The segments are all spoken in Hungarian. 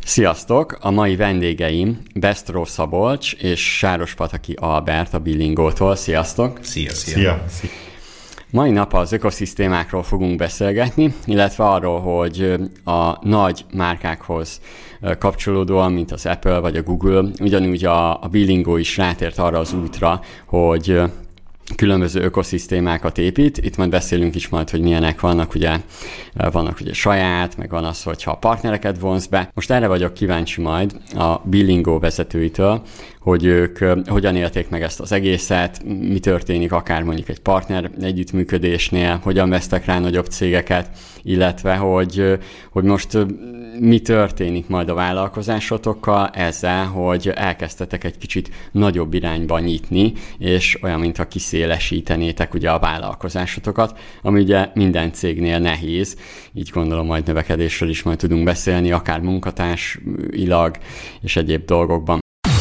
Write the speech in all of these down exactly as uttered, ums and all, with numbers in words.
Sziasztok! A mai vendégeim Besztró Szabolcs és Sárospataki Albert a Billingótól. Sziasztok! Szia, szia! Szia. Mai nap az ökoszisztémákról fogunk beszélgetni, illetve arról, hogy a nagy márkákhoz kapcsolódóan, mint az Apple vagy a Google, ugyanúgy a, a Billingó is rátért arra az útra, hogy különböző ökoszisztémákat épít. Itt majd beszélünk is majd, hogy milyenek vannak, ugye vannak ugye saját, meg van az, hogyha a partnereket vonz be. Most erre vagyok kíváncsi majd a Billingó vezetőitől, hogy ők hogyan élték meg ezt az egészet, mi történik akár mondjuk egy partner együttműködésnél, hogyan vesztek rá nagyobb cégeket, illetve hogy, hogy most mi történik majd a vállalkozásotokkal ezzel, hogy elkezdtetek egy kicsit nagyobb irányba nyitni, és olyan, mintha kiszélesítenétek ugye a vállalkozásotokat, ami ugye minden cégnél nehéz, így gondolom majd növekedésről is majd tudunk beszélni, akár munkatársilag és egyéb dolgokban.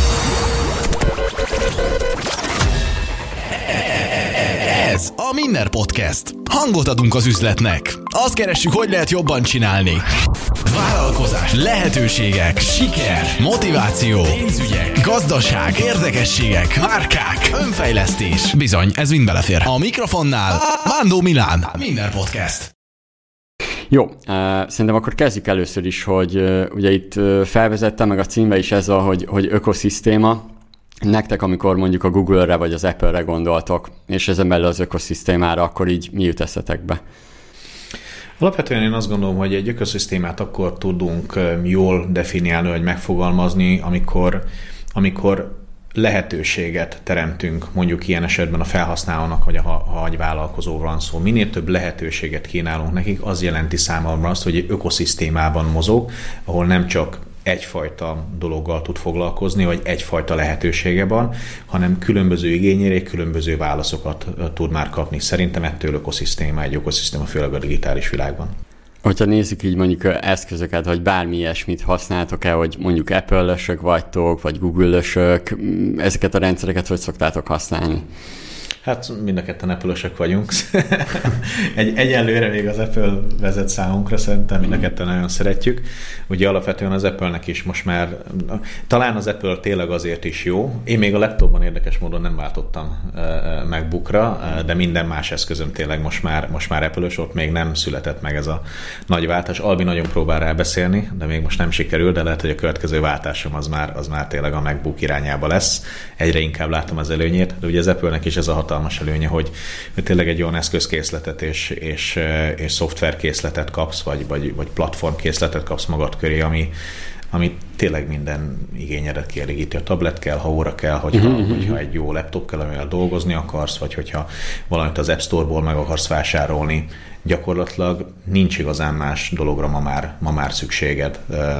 Ez a Minner Podcast. Hangot adunk az üzletnek. Azt keressük, hogy lehet jobban csinálni. Vállalkozás, lehetőségek, siker, motiváció, pénzügyek, gazdaság, érdekességek, márkák, önfejlesztés. Bizony, ez mind belefér. A mikrofonnál Mándó Milán. Minner Podcast. Jó, uh, szerintem akkor kezdjük először is, hogy uh, ugye itt uh, felvezettem meg a címbe is ezzel, hogy, hogy ökoszisztéma. Nektek, amikor mondjuk a Google-re vagy az Apple-re gondoltok, és ezen belül az ökoszisztémára, akkor így mi jut eszetekbe? Alapvetően én azt gondolom, hogy egy ökoszisztémát akkor tudunk jól definiálni, vagy megfogalmazni, amikor, amikor lehetőséget teremtünk, mondjuk ilyen esetben a felhasználónak, vagy a, ha egy vállalkozóról van szó. Minél több lehetőséget kínálunk nekik, az jelenti számomra azt, hogy egy ökoszisztémában mozog, ahol nem csak egyfajta dologgal tud foglalkozni, vagy egyfajta lehetősége van, hanem különböző igényére különböző válaszokat tud már kapni. Szerintem ettől ökoszisztéma, egy ökoszisztéma, főleg a digitális világban. Hogyha nézzük így mondjuk eszközöket, vagy bármi ilyesmit használtok-e, hogy mondjuk Apple-ösök vagytok, vagy Google-ösök, ezeket a rendszereket hogy szoktátok használni? Hát mind a ketten Apple-ösök vagyunk. Egy, egyelőre még az Apple vezet számunkra, szerintem mind a ketten nagyon szeretjük. Ugye alapvetően az Apple-nek is most már, talán az Apple tényleg azért is jó. Én még a laptopban érdekes módon nem váltottam MacBookra, de minden más eszközöm tényleg most már, most már Apple-ös, ott még nem született meg ez a nagy váltás. Albi nagyon próbál rá beszélni, de még most nem sikerül, de lehet, hogy a következő váltásom az már, az már tényleg a MacBook irányába lesz. Egyre inkább látom az előnyét, de ugye az Apple-nek is ez a hatalmas előnye, hogy, hogy tényleg egy olyan eszközkészletet és, és, és szoftverkészletet kapsz, vagy, vagy, vagy platformkészletet kapsz magad köré, ami, ami tényleg minden igényedet kielégíti. A tablet kell, ha óra kell, hogyha, uh-huh. hogyha egy jó laptop kell, amivel dolgozni akarsz, vagy hogyha valamit az App Store-ból meg akarsz vásárolni. Gyakorlatilag nincs igazán más dologra ma már, ma már szükséged.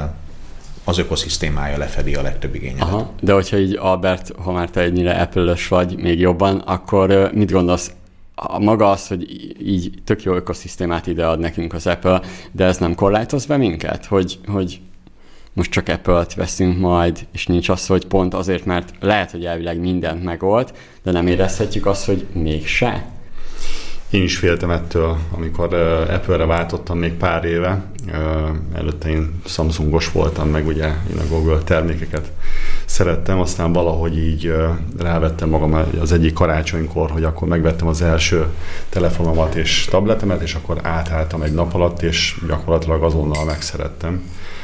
Az ökoszisztémája lefedi a legtöbb igényedet. Aha, de hogyha így Albert, ha már te ennyire Apple-ös vagy még jobban, akkor mit gondolsz? A maga az, hogy így tök jó ökoszisztémát idead nekünk az Apple, de ez nem korlátoz be minket? Hogy, hogy most csak Apple-t veszünk majd, és nincs az, hogy pont azért, mert lehet, hogy elvileg mindent megold, de nem érezhetjük azt, hogy mégse? Én is féltem ettől, amikor uh, Apple-re váltottam még pár éve. Uh, előtte én Samsungos voltam, meg ugye én a Google termékeket szerettem, aztán valahogy így uh, rávettem magam az egyik karácsonykor, hogy akkor megvettem az első telefonomat és tabletemet, és akkor átálltam egy nap alatt, és gyakorlatilag azonnal megszerettem.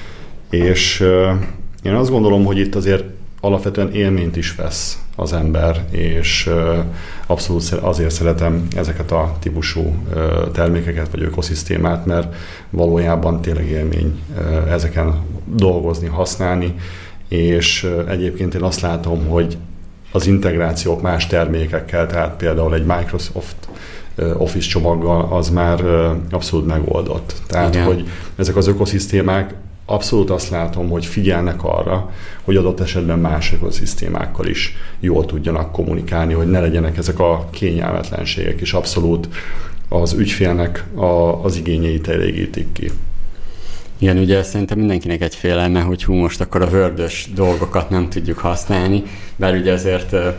És uh, én azt gondolom, hogy itt azért alapvetően élményt is vesz az ember, és uh, abszolút azért szeretem ezeket a típusú uh, termékeket, vagy ökoszisztémát, mert valójában tényleg élmény uh, ezeken dolgozni, használni, és uh, egyébként én azt látom, hogy az integrációk más termékekkel, tehát például egy Microsoft uh, Office csomaggal, az már uh, abszolút megoldott. Tehát, igen, hogy ezek az ökoszisztémák abszolút azt látom, hogy figyelnek arra, hogy adott esetben más ökoszisztémákkal is jól tudjanak kommunikálni, hogy ne legyenek ezek a kényelmetlenségek, és abszolút az ügyfélnek a, az igényeit elégítik ki. Igen, ugye szerintem mindenkinek egy félelme, hogy hú, most akkor a Word-ös dolgokat nem tudjuk használni, bár ugye azért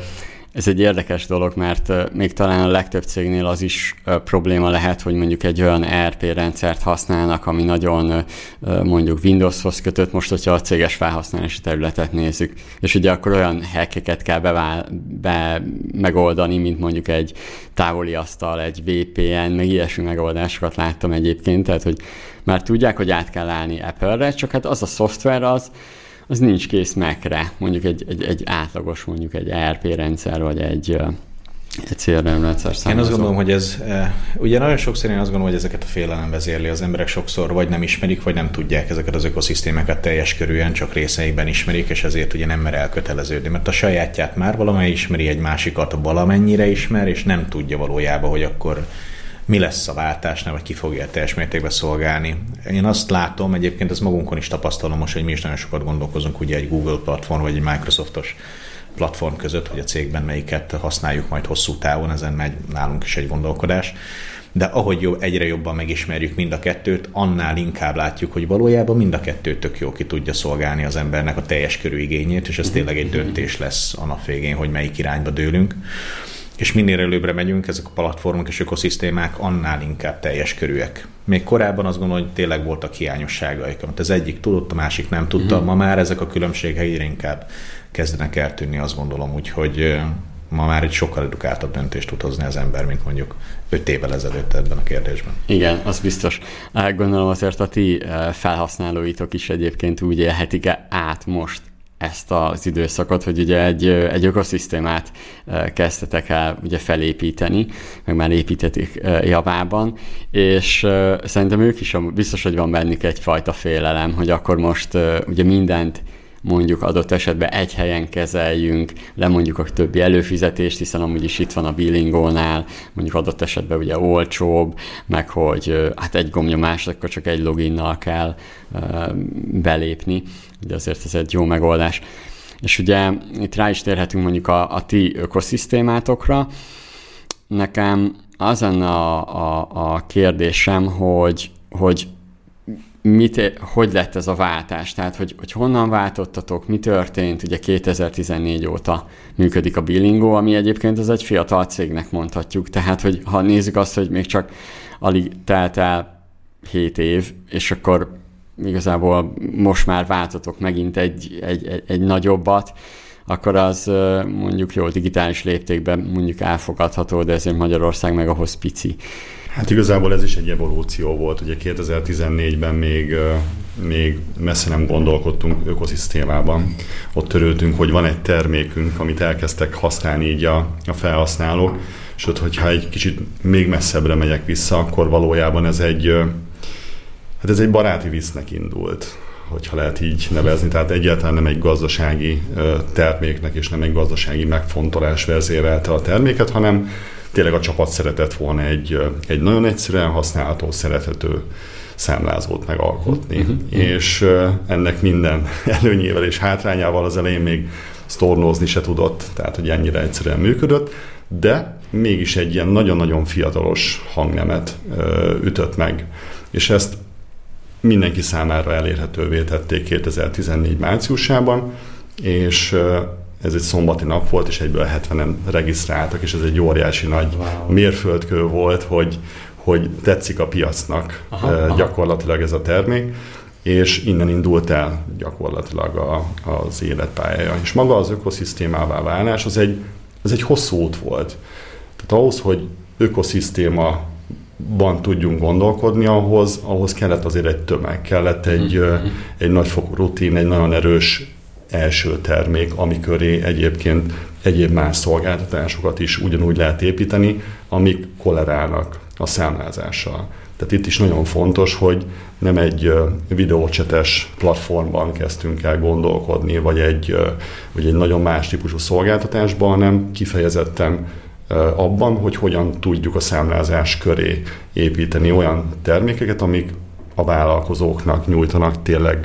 Ez egy érdekes dolog, mert még talán a legtöbb cégnél az is probléma lehet, hogy mondjuk egy olyan é er pé rendszert használnak, ami nagyon mondjuk Windowshoz kötött, most, hogyha a céges felhasználási területet nézzük. És ugye akkor olyan hackeket kell bevál, be megoldani, mint mondjuk egy távoli asztal, egy vé pé en, meg ilyesmi megoldásokat láttam egyébként, tehát hogy már tudják, hogy át kell állni Apple-re, csak hát az a szoftver az, az nincs kész Mac-re, mondjuk egy, egy, egy átlagos, mondjuk egy é er pé rendszer, vagy egy, egy cé er em rendszer számozó. Én azt gondolom, hogy ez, ugye nagyon sokszor én azt gondolom, hogy ezeket a félelem vezérli. Az emberek sokszor vagy nem ismerik, vagy nem tudják ezeket az ökoszisztémákat teljes körűen, csak részeiben ismerik, és ezért ugye nem mer elköteleződni. Mert a sajátját már valamely ismeri, egy másikat valamennyire ismer, és nem tudja valójában, hogy akkor mi lesz a váltásnál, vagy ki fogja teljes mértékben szolgálni. Én azt látom, egyébként ezt magunkon is tapasztalom most, hogy mi is nagyon sokat gondolkozunk ugye egy Google platform, vagy egy Microsoftos platform között, hogy a cégben melyiket használjuk majd hosszú távon, ezen megy nálunk is egy gondolkodás. De ahogy jó, egyre jobban megismerjük mind a kettőt, annál inkább látjuk, hogy valójában mind a kettő tök jó ki tudja szolgálni az embernek a teljes körű igényét, és ez tényleg egy döntés lesz a nap végén, hogy melyik irányba dőlünk. És minél előbbre megyünk, ezek a platformok és ökoszisztémák annál inkább teljes körűek. Még korábban azt gondolom, hogy tényleg voltak hiányosságaik, amit az egyik tudott, a másik nem tudta. Uh-huh. Ma már ezek a különbségek egyre inkább kezdenek eltűnni, azt gondolom, úgyhogy ma már egy sokkal edukáltabb döntést tud hozni az ember, mint mondjuk öt évvel ezelőtt ebben a kérdésben. Igen, az biztos. Gondolom azért a ti felhasználóitok is egyébként úgy élhetik át most ezt az időszakot, hogy ugye egy, egy ökoszisztémát kezdtetek el ugye felépíteni, meg már építetik javában, és szerintem ők is biztos, hogy van bennük egyfajta félelem, hogy akkor most ugye mindent mondjuk adott esetben egy helyen kezeljünk, lemondjuk a többi előfizetést, hiszen amúgy is itt van a Bilingónál, mondjuk adott esetben ugye olcsóbb, meg hogy hát egy gombnyomás, akkor csak egy loginnal kell belépni, de azért ez egy jó megoldás. És ugye itt rá is térhetünk mondjuk a, a ti ökoszisztémátokra. Nekem az lenne a, a, a kérdésem, hogy, hogy Mit, hogy lett ez a váltás? Tehát, hogy, hogy honnan váltottatok, mi történt? Ugye kétezer-tizennégy óta működik a Bilingo, ami egyébként az egy fiatal cégnek mondhatjuk. Tehát, hogy ha nézzük azt, hogy még csak alig telt el hét év, és akkor igazából most már váltotok megint egy, egy, egy, egy nagyobbat, akkor az mondjuk jó digitális léptékben mondjuk elfogadható, de ezért Magyarország meg ahhoz pici. Hát igazából ez is egy evolúció volt. Ugye kétezer-tizennégyben még, még messze nem gondolkodtunk ökoszisztémában. Ott törődtünk, hogy van egy termékünk, amit elkezdtek használni így a, a felhasználók, és ott, hogyha egy kicsit még messzebbre megyek vissza, akkor valójában ez egy, hát ez egy baráti visznek indult, hogyha lehet így nevezni. Tehát egyáltalán nem egy gazdasági terméknek és nem egy gazdasági megfontolás vezérelte a terméket, hanem tényleg a csapat szeretett volna egy, egy nagyon egyszerűen használható, szerethető számlázót megalkotni. Uh-huh. És ennek minden előnyével és hátrányával az elején még sztornózni se tudott, tehát hogy ennyire egyszerűen működött, de mégis egy ilyen nagyon-nagyon fiatalos hangnemet ütött meg. És ezt mindenki számára elérhetővé tették kétezer-tizennégy márciusában, és ez egy szombati nap volt, és egyből hetvenen regisztráltak, és ez egy óriási nagy wow. mérföldkő volt, hogy, hogy tetszik a piacnak aha, uh, gyakorlatilag aha. ez a termék, és innen indult el gyakorlatilag a, az életpályája. És maga az ökoszisztémává válás, az egy, az egy hosszú út volt. Tehát ahhoz, hogy ökoszisztémaban tudjunk gondolkodni, ahhoz, ahhoz kellett azért egy tömeg, kellett egy, mm-hmm. egy nagyfokú rutin, egy nagyon erős első termék, ami köré egyébként egyéb más szolgáltatásokat is ugyanúgy lehet építeni, amik kollerálnak a számlázással. Tehát itt is nagyon fontos, hogy nem egy videócsetes platformban kezdtünk el gondolkodni, vagy egy, vagy egy nagyon más típusú szolgáltatásban, hanem kifejezetten abban, hogy hogyan tudjuk a számlázás köré építeni olyan termékeket, amik a vállalkozóknak nyújtanak tényleg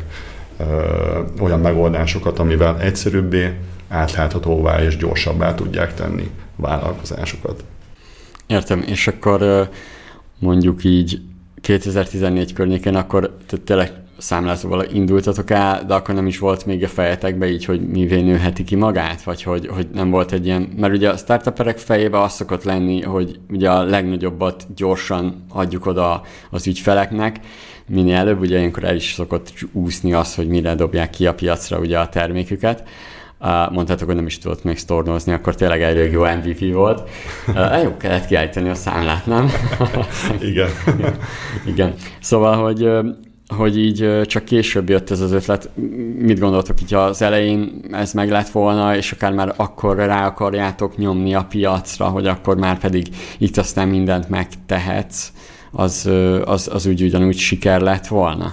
olyan megoldásokat, amivel egyszerűbbé, átláthatóvá és gyorsabbá tudják tenni vállalkozásokat. Értem, és akkor mondjuk így kétezer-tizennégy környékén akkor tényleg számlázóval indultatok el, de akkor nem is volt még a fejetekben így, hogy mivé nőheti ki magát, vagy hogy, hogy nem volt egy ilyen, mert ugye a startuperek fejében az szokott lenni, hogy ugye a legnagyobbat gyorsan adjuk oda az ügyfeleknek, minél előbb, ugye ilyenkor el is szokott úszni az, hogy mire dobják ki a piacra ugye a terméküket. Mondtátok, hogy nem is tudott még sztornozni, akkor tényleg elég jó em vé pé volt. Jó, kellett kiállítani a számlát, nem? Igen. Igen. Szóval, hogy, hogy így csak később jött ez az ötlet. Mit gondoltok, így az elején ez meg lett volna, és akár már akkor rá akarjátok nyomni a piacra, hogy akkor már pedig itt aztán mindent megtehetsz, az, az, az úgy ugyanúgy siker lett volna?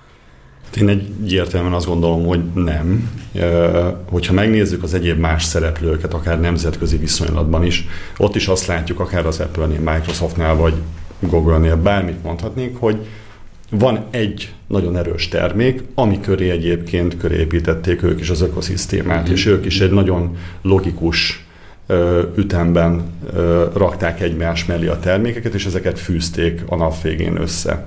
Én egyértelműen azt gondolom, hogy nem. Hogyha megnézzük az egyéb más szereplőket, akár nemzetközi viszonylatban is, ott is azt látjuk, akár az Apple-nél, Microsoftnál, vagy Google-nél, bármit mondhatnék, hogy van egy nagyon erős termék, ami köré egyébként köré építették ők is az ökoszisztémát, mm-hmm. és ők is egy nagyon logikus ütemben rakták egymás mellé a termékeket, és ezeket fűzték a nap végén össze.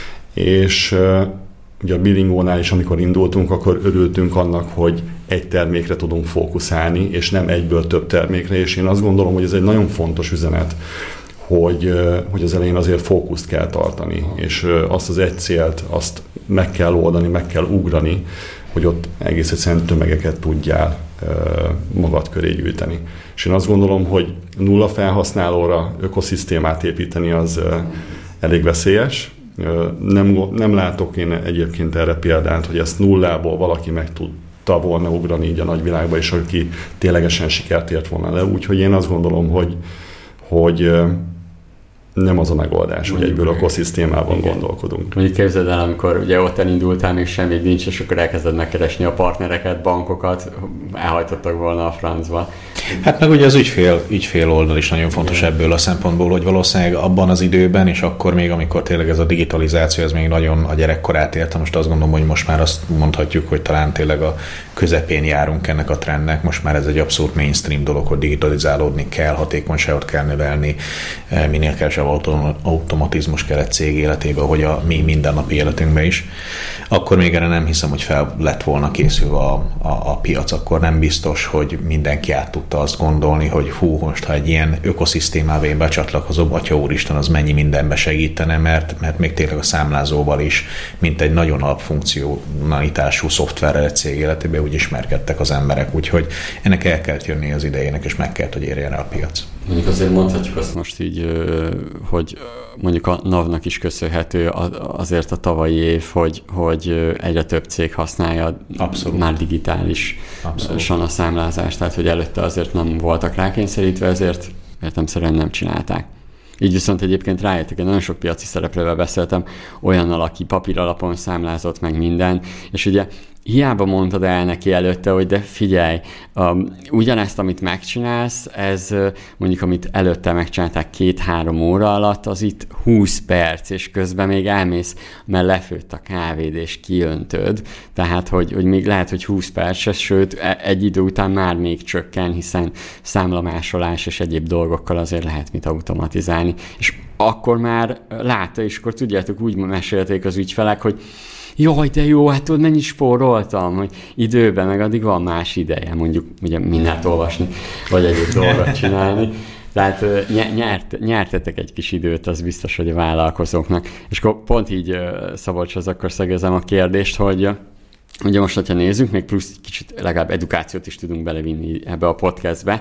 És ugye a Bilingónál is, amikor indultunk, akkor örültünk annak, hogy egy termékre tudunk fókuszálni, és nem egyből több termékre, és én azt gondolom, hogy ez egy nagyon fontos üzenet, hogy, hogy az elején azért fókuszt kell tartani, és azt az egy célt, azt meg kell oldani, meg kell ugrani, hogy ott egész egyszerűen tömegeket tudjál magad köré gyűjteni. És én azt gondolom, hogy nulla felhasználóra ökoszisztémát építeni az elég veszélyes. Nem, nem látok én egyébként erre példát, hogy ezt nullából valaki meg tudta volna ugrani így a nagyvilágba, és aki ténylegesen sikert ért volna le. Úgyhogy én azt gondolom, hogy, hogy nem az a megoldás, mondjuk, hogy egyből ökoszisztémában gondolkodunk. Mondjuk képzeld el, amikor ugye ott elindultál, még semmi nincs, és akkor elkezded megkeresni a partnereket, bankokat, elhajtottak volna a francba. Hát meg ugye az ügyfél, ügyfél oldal is nagyon fontos igen. ebből a szempontból, hogy valószínűleg abban az időben, és akkor még, amikor tényleg ez a digitalizáció, ez még nagyon a gyerekkorát érte, most azt gondolom, hogy most már azt mondhatjuk, hogy talán tényleg a közepén járunk ennek a trendnek, most már ez egy abszolút mainstream dolog, hogy digitalizálódni kell, hatékonyságot kell növelni, minél kevesebb automatizmus kell egy cég életébe, hogy a mi mindennapi életünkben is. Akkor még erre nem hiszem, hogy fel lett volna készülve a, a, a piac, akkor nem biztos, hogy mindenki át tudta azt gondolni, hogy hú, most ha egy ilyen ökoszisztémávé becsatlakozom, atya úristen, az mennyi mindenbe segítene, mert, mert még tényleg a számlázóval is, mint egy nagyon alapfunkcionalitású szoftverrel egy cég életében úgy ismerkedtek az emberek, úgyhogy ennek el kellett jönni az idejének, és meg kellett, hogy érjen el a piac. Mondjuk azért mondhatjuk azt most így, hogy mondjuk a NAV-nak is köszönhető azért a tavalyi év, hogy, hogy egyre több cég használja Abszolút. Már digitálisan a számlázást, tehát hogy előtte azért nem voltak rákényszerítve, ezért értelemszerűen nem csinálták. Így viszont egyébként rájöttek, én nagyon sok piaci szereplővel beszéltem, olyannal, aki papír alapon számlázott meg minden, és ugye hiába mondtad el neki előtte, hogy de figyelj, um, ugyanezt, amit megcsinálsz, ez mondjuk, amit előtte megcsinálták két-három óra alatt, az itt húsz perc, és közben még elmész, mert lefőtt a kávéd, és kiöntöd. Tehát, hogy, hogy még lehet, hogy húsz perc, sőt, egy idő után már még csökken, hiszen számlamásolás és egyéb dolgokkal azért lehet mit automatizálni. És akkor már látta, és akkor tudjátok, úgy mesélték az ügyfelek, hogy jaj, de jó, hát tudod, mennyit spóroltam, hogy időben, meg addig van más ideje, mondjuk ugye mindent olvasni, vagy egyéb dolgot csinálni. Tehát nyert, nyertetek egy kis időt, az biztos, hogy a vállalkozóknak. És akkor pont így, Szabolcshoz, akkor szegezem a kérdést, hogy ugye most, hogyha nézzük, még plusz kicsit legalább edukációt is tudunk belevinni ebbe a podcastbe,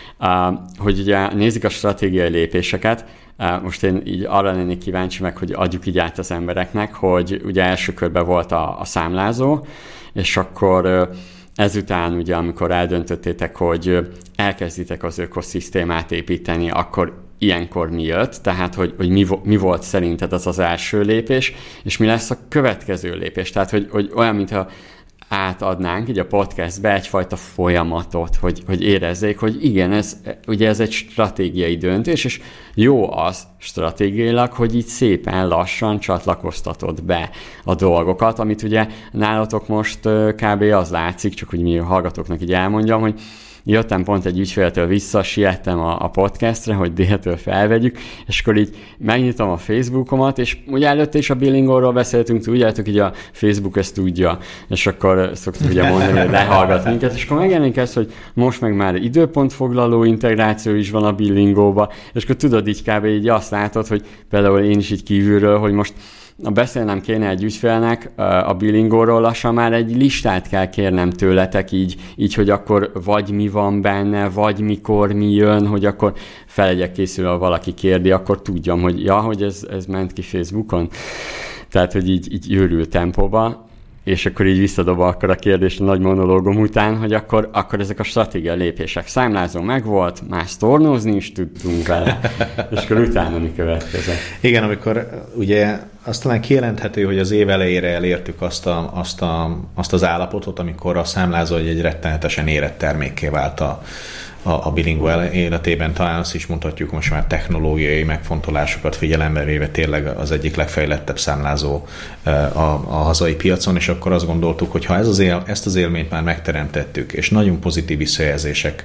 hogy ugye nézzük a stratégiai lépéseket. Most én így arra lennék kíváncsi meg, hogy adjuk így át az embereknek, hogy ugye első körben volt a, a számlázó, és akkor ezután ugye, amikor eldöntöttétek, hogy elkezditek az ökoszisztémát építeni, akkor ilyenkor mi jött, tehát hogy, hogy mi, mi volt szerinted az az első lépés, és mi lesz a következő lépés, tehát hogy, hogy olyan, mintha átadnánk így a podcastbe egyfajta folyamatot, hogy, hogy érezzék, hogy igen, ez, ugye ez egy stratégiai döntés, és jó az stratégiailag, hogy így szépen lassan csatlakoztatod be a dolgokat, amit ugye nálatok most kb. Az látszik, csak hogy mi a hallgatóknak így elmondjam, hogy jöttem pont egy ügyféltől vissza, siettem a, a podcastre, hogy déltől felvegyük, és akkor így megnyitom a Facebookomat, és ugye előtte is a Billingóról beszéltünk, tudjátok, így a Facebook ezt tudja, és akkor szoktuk ugye mondani, hogy lehallgat minket, és akkor megjelenik ez, hogy most meg már időpontfoglaló integráció is van a Billingóba, és akkor tudod így kb. Így azt látod, hogy például én is így kívülről, hogy most ha beszélnem kéne egy ügyfélnek a Billingóról, lassan már egy listát kell kérnem tőletek így, így, hogy akkor vagy mi van benne, vagy mikor mi jön, hogy akkor fel legyek készülve, ha valaki kérdi, akkor tudjam, hogy ja, hogy ez, ez ment ki Facebookon. Tehát, hogy így, így őrült tempóba, és akkor így visszadob akkor a kérdést a nagy monológom után, hogy akkor, akkor ezek a stratégiai lépések. Számlázó megvolt, más tornózni is tudtunk vele, és akkor utána mi következett. Igen, amikor ugye azt talán kijelenthető, hogy az év elejére elértük azt, a, azt, a, azt az állapotot, amikor a számlázó egy rettenetesen érett termékké vált a, a, a Bilingó életében. Talán azt is mondhatjuk, most már technológiai megfontolásokat figyelembe véve tényleg az egyik legfejlettebb számlázó a, a hazai piacon, és akkor azt gondoltuk, hogy ha ez az él, ezt az élményt már megteremtettük, és nagyon pozitív visszajelzések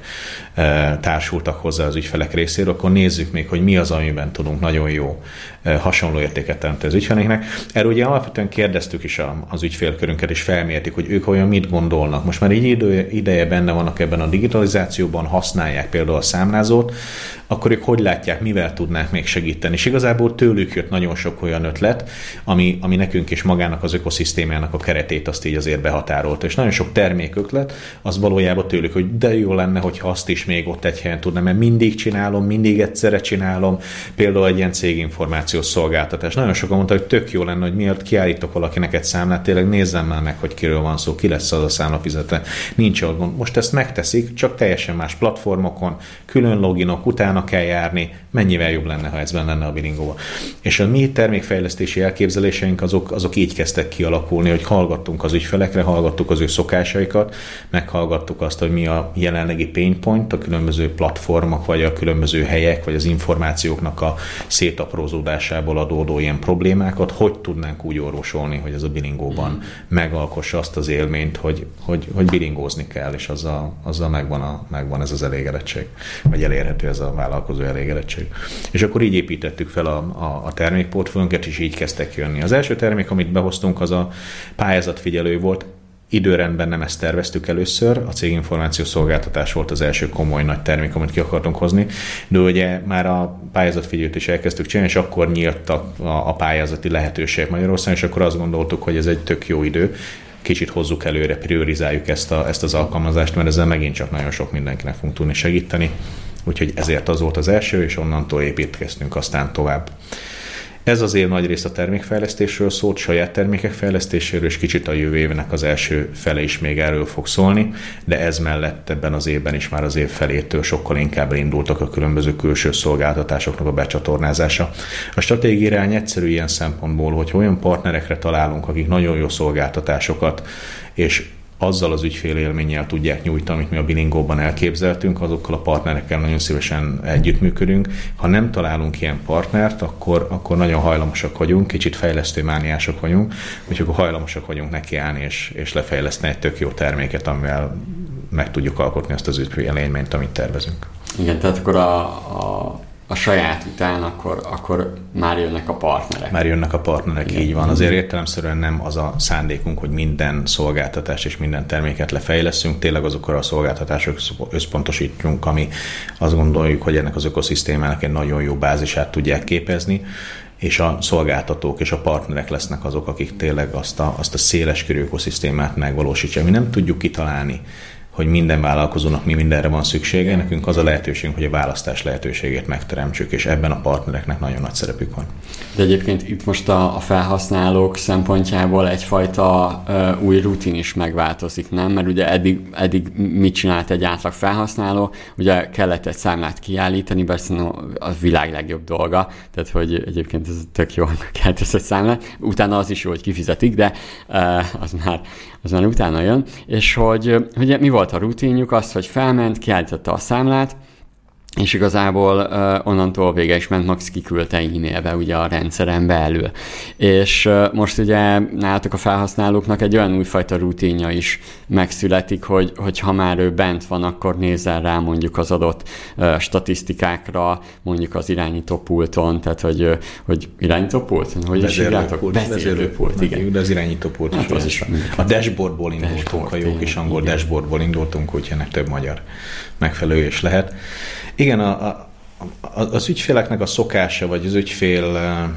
társultak hozzá az ügyfelek részéről, akkor nézzük még, hogy mi az, amiben tudunk nagyon jó hasonló értéket teremteni az ügyfeleknek. Erről ugye alapvetően kérdeztük is az ügyfélkörünket, és felmértük, hogy ők olyan mit gondolnak. Most már így idő, ideje benne vannak ebben a digitalizációban, használják például a számlázót, akkor ők hogy látják, mivel tudnák még segíteni. És igazából tőlük jött nagyon sok olyan ötlet, ami, ami nekünk és magának az ökoszisztémának a keretét azt így azért behatárolta. És nagyon sok termékötlet, az valójában tőlük, hogy de jó lenne, hogyha azt is még ott egy helyen tudnám, mert mindig csinálom, mindig egyszerre csinálom, például egy ilyen céginformációs szolgáltatás. Nagyon sokan mondta, hogy tök jó lenne, hogy miért kiállítok valakinek egy számlát, tényleg nézzem már meg, hogy kiről van szó, ki lesz az a számlafizető. Nincs ott gond. Most ezt megteszik, csak teljesen más platformokon, külön loginok, utána kell járni, mennyivel jobb lenne, ha ez benne lenne a Billingóban. És a mi termékfejlesztési elképzeléseink azok, azok így kezdtek kialakulni, hogy hallgattunk az ügyfelekre, hallgattuk az ő szokásaikat, meghallgattuk azt, hogy mi a jelenlegi pain point, a különböző platformok, vagy a különböző helyek, vagy az információknak a szétaprózódásából adódó ilyen problémákat, hogy tudnánk úgy orvosolni, hogy ez a Billingóban mm. megalkossa azt az élményt, hogy, hogy, hogy billingózni kell, és azzal, azzal megvan, a, megvan ez az elégedettség, vagy elérhető ez a vállalkozó elégedettség. És akkor így építettük fel a, a, a termékportfóliónkat, és így kezdtek jönni. Az első termék, amit behoztunk, az a pályázatfigyelő volt. Időrendben nem ezt terveztük először, a céginformációs szolgáltatás volt az első komoly nagy termék, amit ki akartunk hozni, de ugye már a pályázatfigyelőt is elkezdtük csinálni, és akkor nyílt a, a pályázati lehetőség Magyarországon, és akkor azt gondoltuk, hogy ez egy tök jó idő, kicsit hozzuk előre, priorizáljuk ezt, a, ezt az alkalmazást, mert ezzel megint csak nagyon sok mindenkinek fogunk tudni segíteni. Úgyhogy ezért az volt az első, és onnantól építkeztünk aztán tovább. Ez az év nagy rész a termékfejlesztésről szólt, saját termékek fejlesztéséről, és kicsit a jövő évnek az első fele is még erről fog szólni, de ez mellett ebben az évben is már az év felétől sokkal inkább indultak a különböző külső szolgáltatásoknak a becsatornázása. A stratégiai irány egyszerű ilyen szempontból, hogy olyan partnerekre találunk, akik nagyon jó szolgáltatásokat, és azzal az ügyfélélménnyel tudják nyújtani, amit mi a Billingóban elképzeltünk, azokkal a partnerekkel nagyon szívesen együttműködünk. Ha nem találunk ilyen partnert, akkor, akkor nagyon hajlamosak vagyunk, kicsit fejlesztőmániások vagyunk, úgyhogy akkor hajlamosak vagyunk nekiállni és, és lefejleszteni egy tök jó terméket, amivel meg tudjuk alkotni azt az ügyfélélményt, amit tervezünk. Igen, tehát akkor a, a... a saját után, akkor, akkor már jönnek a partnerek. Már jönnek a partnerek, igen. Így van. Azért értelemszerűen nem az a szándékunk, hogy minden szolgáltatást és minden terméket lefejleszünk, tényleg azokra a szolgáltatások összpontosítunk, ami azt gondoljuk, hogy ennek az ökoszisztémának egy nagyon jó bázisát tudják képezni, és a szolgáltatók és a partnerek lesznek azok, akik tényleg azt a, azt a széleskörű ökoszisztémát megvalósítják. Mi nem tudjuk kitalálni, hogy minden vállalkozónak mi mindenre van szüksége, nekünk az a lehetőségünk, hogy a választás lehetőségét megteremtsük, és ebben a partnereknek nagyon nagy szerepük van. De egyébként itt most a, a felhasználók szempontjából egyfajta uh, új rutin is megváltozik, nem? Mert ugye eddig, eddig mit csinált egy átlag felhasználó? Ugye kellett egy számlát kiállítani, persze no, a világ legjobb dolga, tehát hogy egyébként ez tök jó, amikor keltesz egy számlát, utána az is jó, hogy kifizetik, de uh, az már az már utána jön, és hogy, hogy mi volt a rutinjuk, az, hogy felment, kiállította a számlát, és igazából uh, onnantól vége is ment, max kiküldte e-mailbe ugye a rendszeren belül. És uh, most ugye nálatok a felhasználóknak egy olyan újfajta rutinja is megszületik, hogy, hogy ha már ő bent van, akkor nézzen rá mondjuk az adott uh, statisztikákra, mondjuk az irányítópulton, tehát hogy, uh, hogy irányítópult? Hogy is írjátok? Vezérlőpult, igen. De az irányítópult hát is. is a dashboardból indultunk, dashboard, a jó kis angol igen. dashboardból indultunk, úgyhogy ennek több magyar megfelelő is lehet. Igen, a, a, az ügyféleknek a szokása, vagy az ügyfél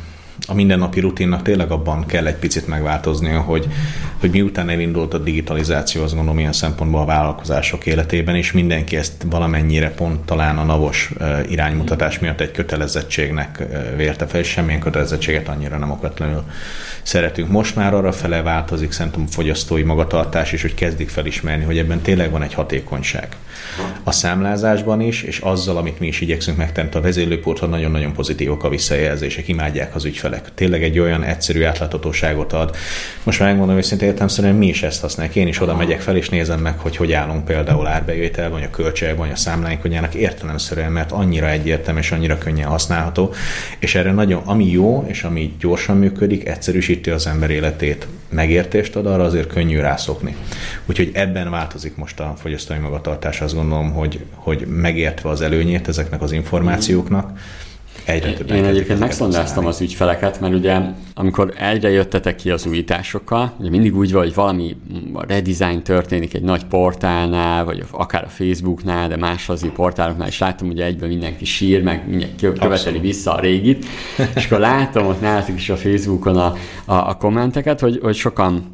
a mindennapi rutinnak tényleg abban kell egy picit megváltoznia, hogy, hogy miután elindult a digitalizáció, azt gondolom ilyen szempontból a vállalkozások életében, és mindenki ezt valamennyire pont talán a navos iránymutatás miatt egy kötelezettségnek vérte fel, és semmilyen kötelezettséget annyira nem okvetlenül szeretünk. Most már arra fele változik szerintem a fogyasztói magatartás is, hogy kezdik felismerni, hogy ebben tényleg van egy hatékonyság. A számlázásban is, és azzal, amit mi is igyekszünk megtenni, a vezérlőpulton nagyon-nagyon pozitívok a visszajelzések, imádják az ügyfelek. Tényleg egy olyan egyszerű átláthatóságot ad. Most már megmondom őszintén értelemszerűen mi is ezt használjuk. Én is oda megyek fel, és nézem meg, hogy hogy állunk például árbevétel, vagy a költségek, vagy a számláink, hogy állnak értelemszerűen, mert annyira egyértelmű és annyira könnyen használható. És erre nagyon, ami jó, és ami gyorsan működik, egyszerűsíti az ember életét, megértést ad, arra azért könnyű rászokni. Úgyhogy ebben változik most a fogyasztói magatartás. Azt gondolom, hogy, hogy megértve az előnyét ezeknek az információknak, egyre több. Én egyébként megszondáztam az ügyfeleket, mert ugye amikor egyre jöttetek ki az újításokkal, ugye mindig úgy van, hogy valami redesign történik egy nagy portálnál, vagy akár a Facebooknál, de más hazi portáloknál is látom, hogy egyben mindenki sír, meg mindenki követeli Abszolút. Vissza a régit, és akkor látom ott nálatok is a Facebookon a, a, a kommenteket, hogy, hogy sokan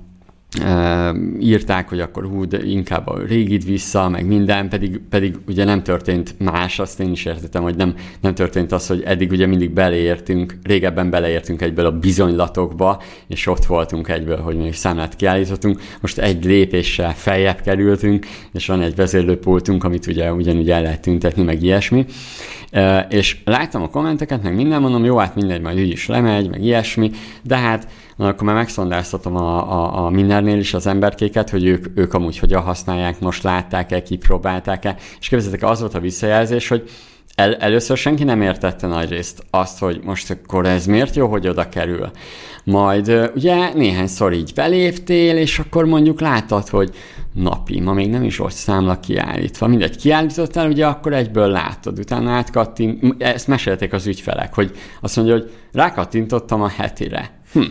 Uh, írták, hogy akkor hú, de inkább a régit vissza, meg minden, pedig, pedig ugye nem történt más, azt én is értettem, hogy nem, nem történt az, hogy eddig ugye mindig beleértünk, régebben beleértünk egyből a bizonylatokba, és ott voltunk egyből, hogy még számlát kiállítottunk, most egy lépéssel feljebb kerültünk, és van egy vezérlőpultunk, amit ugye ugyanúgy el lehet tüntetni, meg ilyesmi. Uh, és láttam a kommenteket, meg minden, mondom, jó, hát mindegy, majd úgy is lemegy, meg ilyesmi, de hát akkor már megszondáztatom a, a, a mindennél is az emberkéket, hogy ők, ők amúgy hogyan használják, most látták-e, kipróbálták-e, és képzeljétek, az volt a visszajelzés, hogy el, először senki nem értette nagyrészt azt, hogy most akkor ez miért jó, hogy oda kerül. Majd ugye néhányszor így beléptél, és akkor mondjuk láttad, hogy napi, ma még nem is volt számla kiállítva. Mindegy, kiállítottál, ugye akkor egyből látod. Utána átkattint, ezt mesélték az ügyfelek, hogy azt mondja, hogy rákattintottam a hetire. Hm.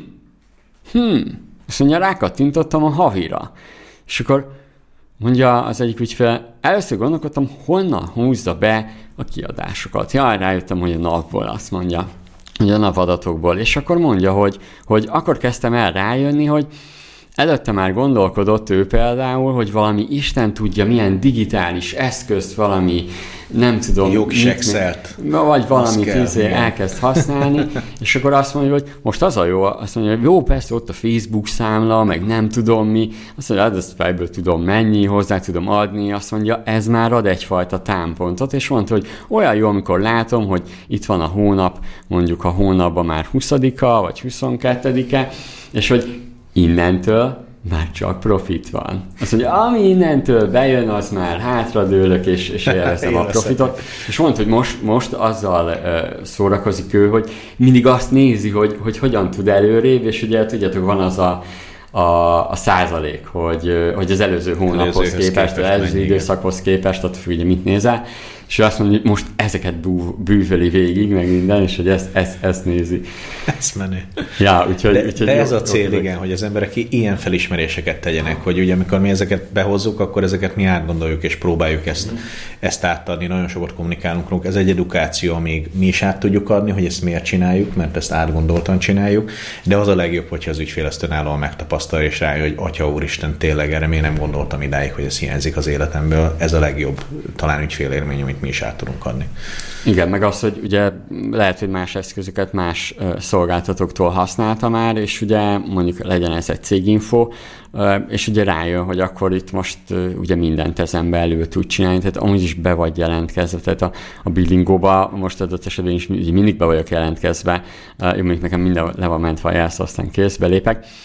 Hm. Azt mondja, rákattintottam a havira. És akkor mondja az egyik ügyfél, először gondolkodtam, honnan húzza be a kiadásokat. Jaj, rájöttem, hogy a napból, azt mondja, hogy a napadatokból. És akkor mondja, hogy, hogy akkor kezdtem el rájönni, hogy előtte már gondolkodott ő például, hogy valami Isten tudja, milyen digitális eszközt, valami, nem tudom... Jogis Excelt. Vagy valami tízé elkezd használni, és akkor azt mondja, hogy most az a jó, azt mondja, hogy jó, persze ott a Facebook számla, meg nem tudom mi, azt mondja, hát ezt fejből tudom mennyi, hozzá tudom adni, azt mondja, ez már ad egyfajta támpontot, és mondta, hogy olyan jó, amikor látom, hogy itt van a hónap, mondjuk a hónapban már huszadika, vagy huszonkettedike, és hogy innentől már csak profit van. Azt mondja, ami innentől bejön, az már hátradőlök, és, és élvezem a profitot. És mondta, hogy most, most azzal uh, szórakozik ő, hogy mindig azt nézi, hogy, hogy hogyan tud előrébb, és ugye tudjátok, van az a, a, a százalék, hogy, hogy az előző hónaphoz képest, az előző időszakhoz képest, attól függ, mit nézel, és ő azt mondja, hogy most ezeket bú, bűvöli végig, meg minden, és hogy ezt, ezt, ezt nézi. Ez menő. Ja, úgyhogy, de, úgyhogy de jó, ez a cél, jó, igen, hogy az emberek ilyen felismeréseket tegyenek, hogy ugye amikor mi ezeket behozzuk, akkor ezeket mi átgondoljuk, és próbáljuk ezt, mm. ezt átadni. Nagyon sokat kommunikálunk róluk. Ez egy edukáció, amíg mi is át tudjuk adni, hogy ezt miért csináljuk, mert ezt átgondoltan csináljuk, de az a legjobb, hogyha az ügyfél ezt önállóan megtapasztalja, és rájön, hogy atya úristen, tényleg erre még nem gondoltam idáig, hogy ez hiányzik az életemből. Ez a legjobb talán ügyfélélmény, amit mi is át tudunk adni. Igen, meg az, hogy ugye lehet, hogy más eszközöket más uh, szolgáltatóktól használta már, és ugye mondjuk legyen ez egy céginfo, uh, és ugye rájön, hogy akkor itt most uh, ugye mindent ezen belül tud csinálni, tehát amúgy is be vagy jelentkezve, tehát a, a billingóba most adott esetben is mindig be vagyok jelentkezve, uh, én mondjuk nekem minden le van mentve a jelsz, aztán kész, belépek.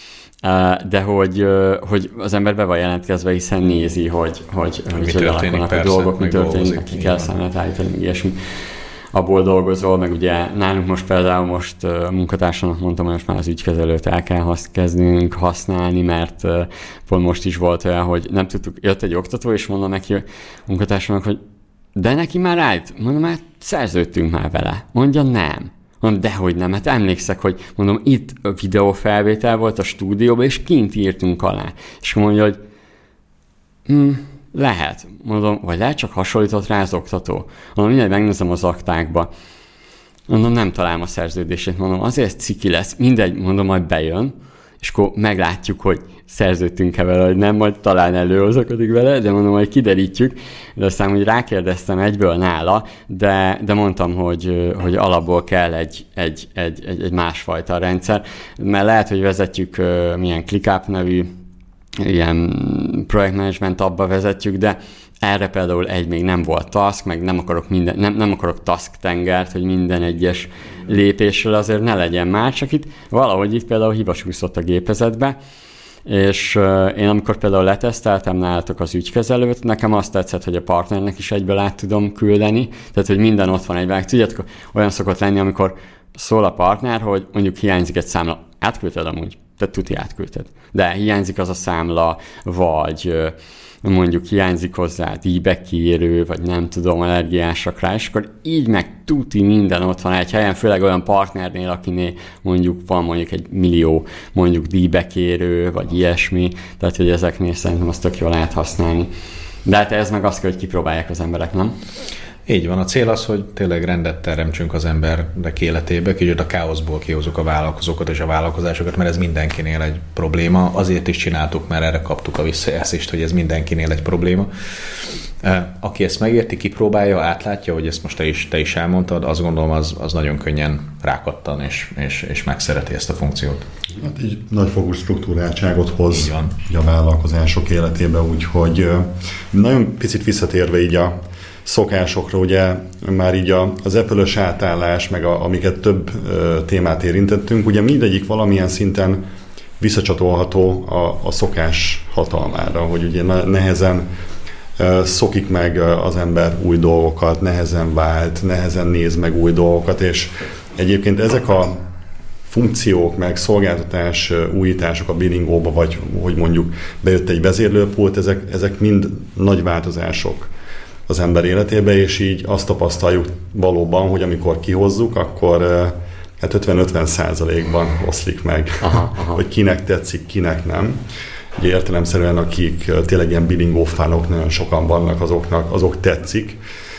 de hogy, hogy az ember be van jelentkezve, hiszen nézi, hogy, hogy, hogy, hogy alakulnak a dolgok, mi történik, ki kell számlát állítani, meg ilyesmi. Abból dolgozol, meg ugye nálunk most például most a munkatársamnak mondtam, hogy most már az ügykezelőt el kell hasz, kezdenünk használni, mert pont most is volt olyan, hogy nem tudtuk, jött egy oktató, és mondom neki a munkatársamnak, hogy de neki már állt, mondom, már szerződtünk már vele. Mondja, nem. Mondom, dehogy nem, hát emlékszek, hogy mondom, itt a videófelvétel volt a stúdióban, és kint írtunk alá. És mondja, hogy hm, lehet. Mondom, vagy lehet, csak hasonlított rá az oktató. Mondom, mindegy, megnézem az aktákba. Mondom, nem találom a szerződését. Mondom, azért ciki lesz. Mindegy, mondom, majd bejön, és akkor meglátjuk, hogy szerződtünk-e vele, hogy nem, majd talán előhozakodik vele, de mondom, hogy kiderítjük. De aztán úgy rákérdeztem egyből nála, de, de mondtam, hogy, hogy alapból kell egy, egy, egy, egy, egy másfajta rendszer, mert lehet, hogy vezetjük milyen ClickUp nevű ilyen projektmenedzsment abba vezetjük, de erre például egy még nem volt task, meg nem akarok, minden, nem, nem akarok task tengert, hogy minden egyes lépésről azért ne legyen már, csak itt valahogy itt például hibasúszott a gépezetbe, és uh, én amikor például leteszteltem nálatok az ügykezelőt, nekem azt tetszett, hogy a partnernek is egyből át tudom küldeni, tehát hogy minden ott van egyben. Tudjátok, olyan szokott lenni, amikor szól a partner, hogy mondjuk hiányzik egy számla, átküldted amúgy, tehát tuti átküldted, de hiányzik az a számla, vagy mondjuk hiányzik hozzá díjbekérő, vagy nem tudom, allergiásak rá, és akkor így meg tuti minden ott van egy helyen, főleg olyan partnernél, akinél mondjuk van mondjuk egy millió mondjuk díjbekérő, vagy ilyesmi, tehát hogy ezeknél szerintem azt tök jól lehet használni. De hát ez meg azt kell, hogy kipróbálják az emberek, nem? Így van, a cél az, hogy tényleg rendet teremtsünk az emberek életébe, kicsit a káoszból kihozzuk a vállalkozókat és a vállalkozásokat, mert ez mindenkinél egy probléma. Azért is csináltuk, mert erre kaptuk a visszajelzést, hogy ez mindenkinél egy probléma. Aki ezt megérti, kipróbálja, átlátja, hogy ezt most te is, te is elmondtad, azt gondolom, az, az nagyon könnyen rákattan és, és, és megszereti ezt a funkciót. Hát így nagyfokú struktúráltságot hoz a vállalkozások életébe, úgyhogy nagyon picit visszatérve így a szokásokra, ugye már így a, az Apple-ös átállás, meg a, amiket több ö, témát érintettünk, ugye mindegyik valamilyen szinten visszacsatolható a, a szokás hatalmára, hogy ugye nehezen ö, szokik meg az ember új dolgokat, nehezen vált, nehezen néz meg új dolgokat, és egyébként ezek a funkciók, meg szolgáltatás újítások a Bilingóba, vagy hogy mondjuk bejött egy vezérlőpult, ezek, ezek mind nagy változások az ember életébe, és így azt tapasztaljuk valóban, hogy amikor kihozzuk, akkor hát ötven-ötven százalékban oszlik meg, aha, aha. hogy kinek tetszik, kinek nem. Ugye értelemszerűen, akik tényleg ilyen bilingó fánok, nagyon sokan vannak, azoknak, azok tetszik,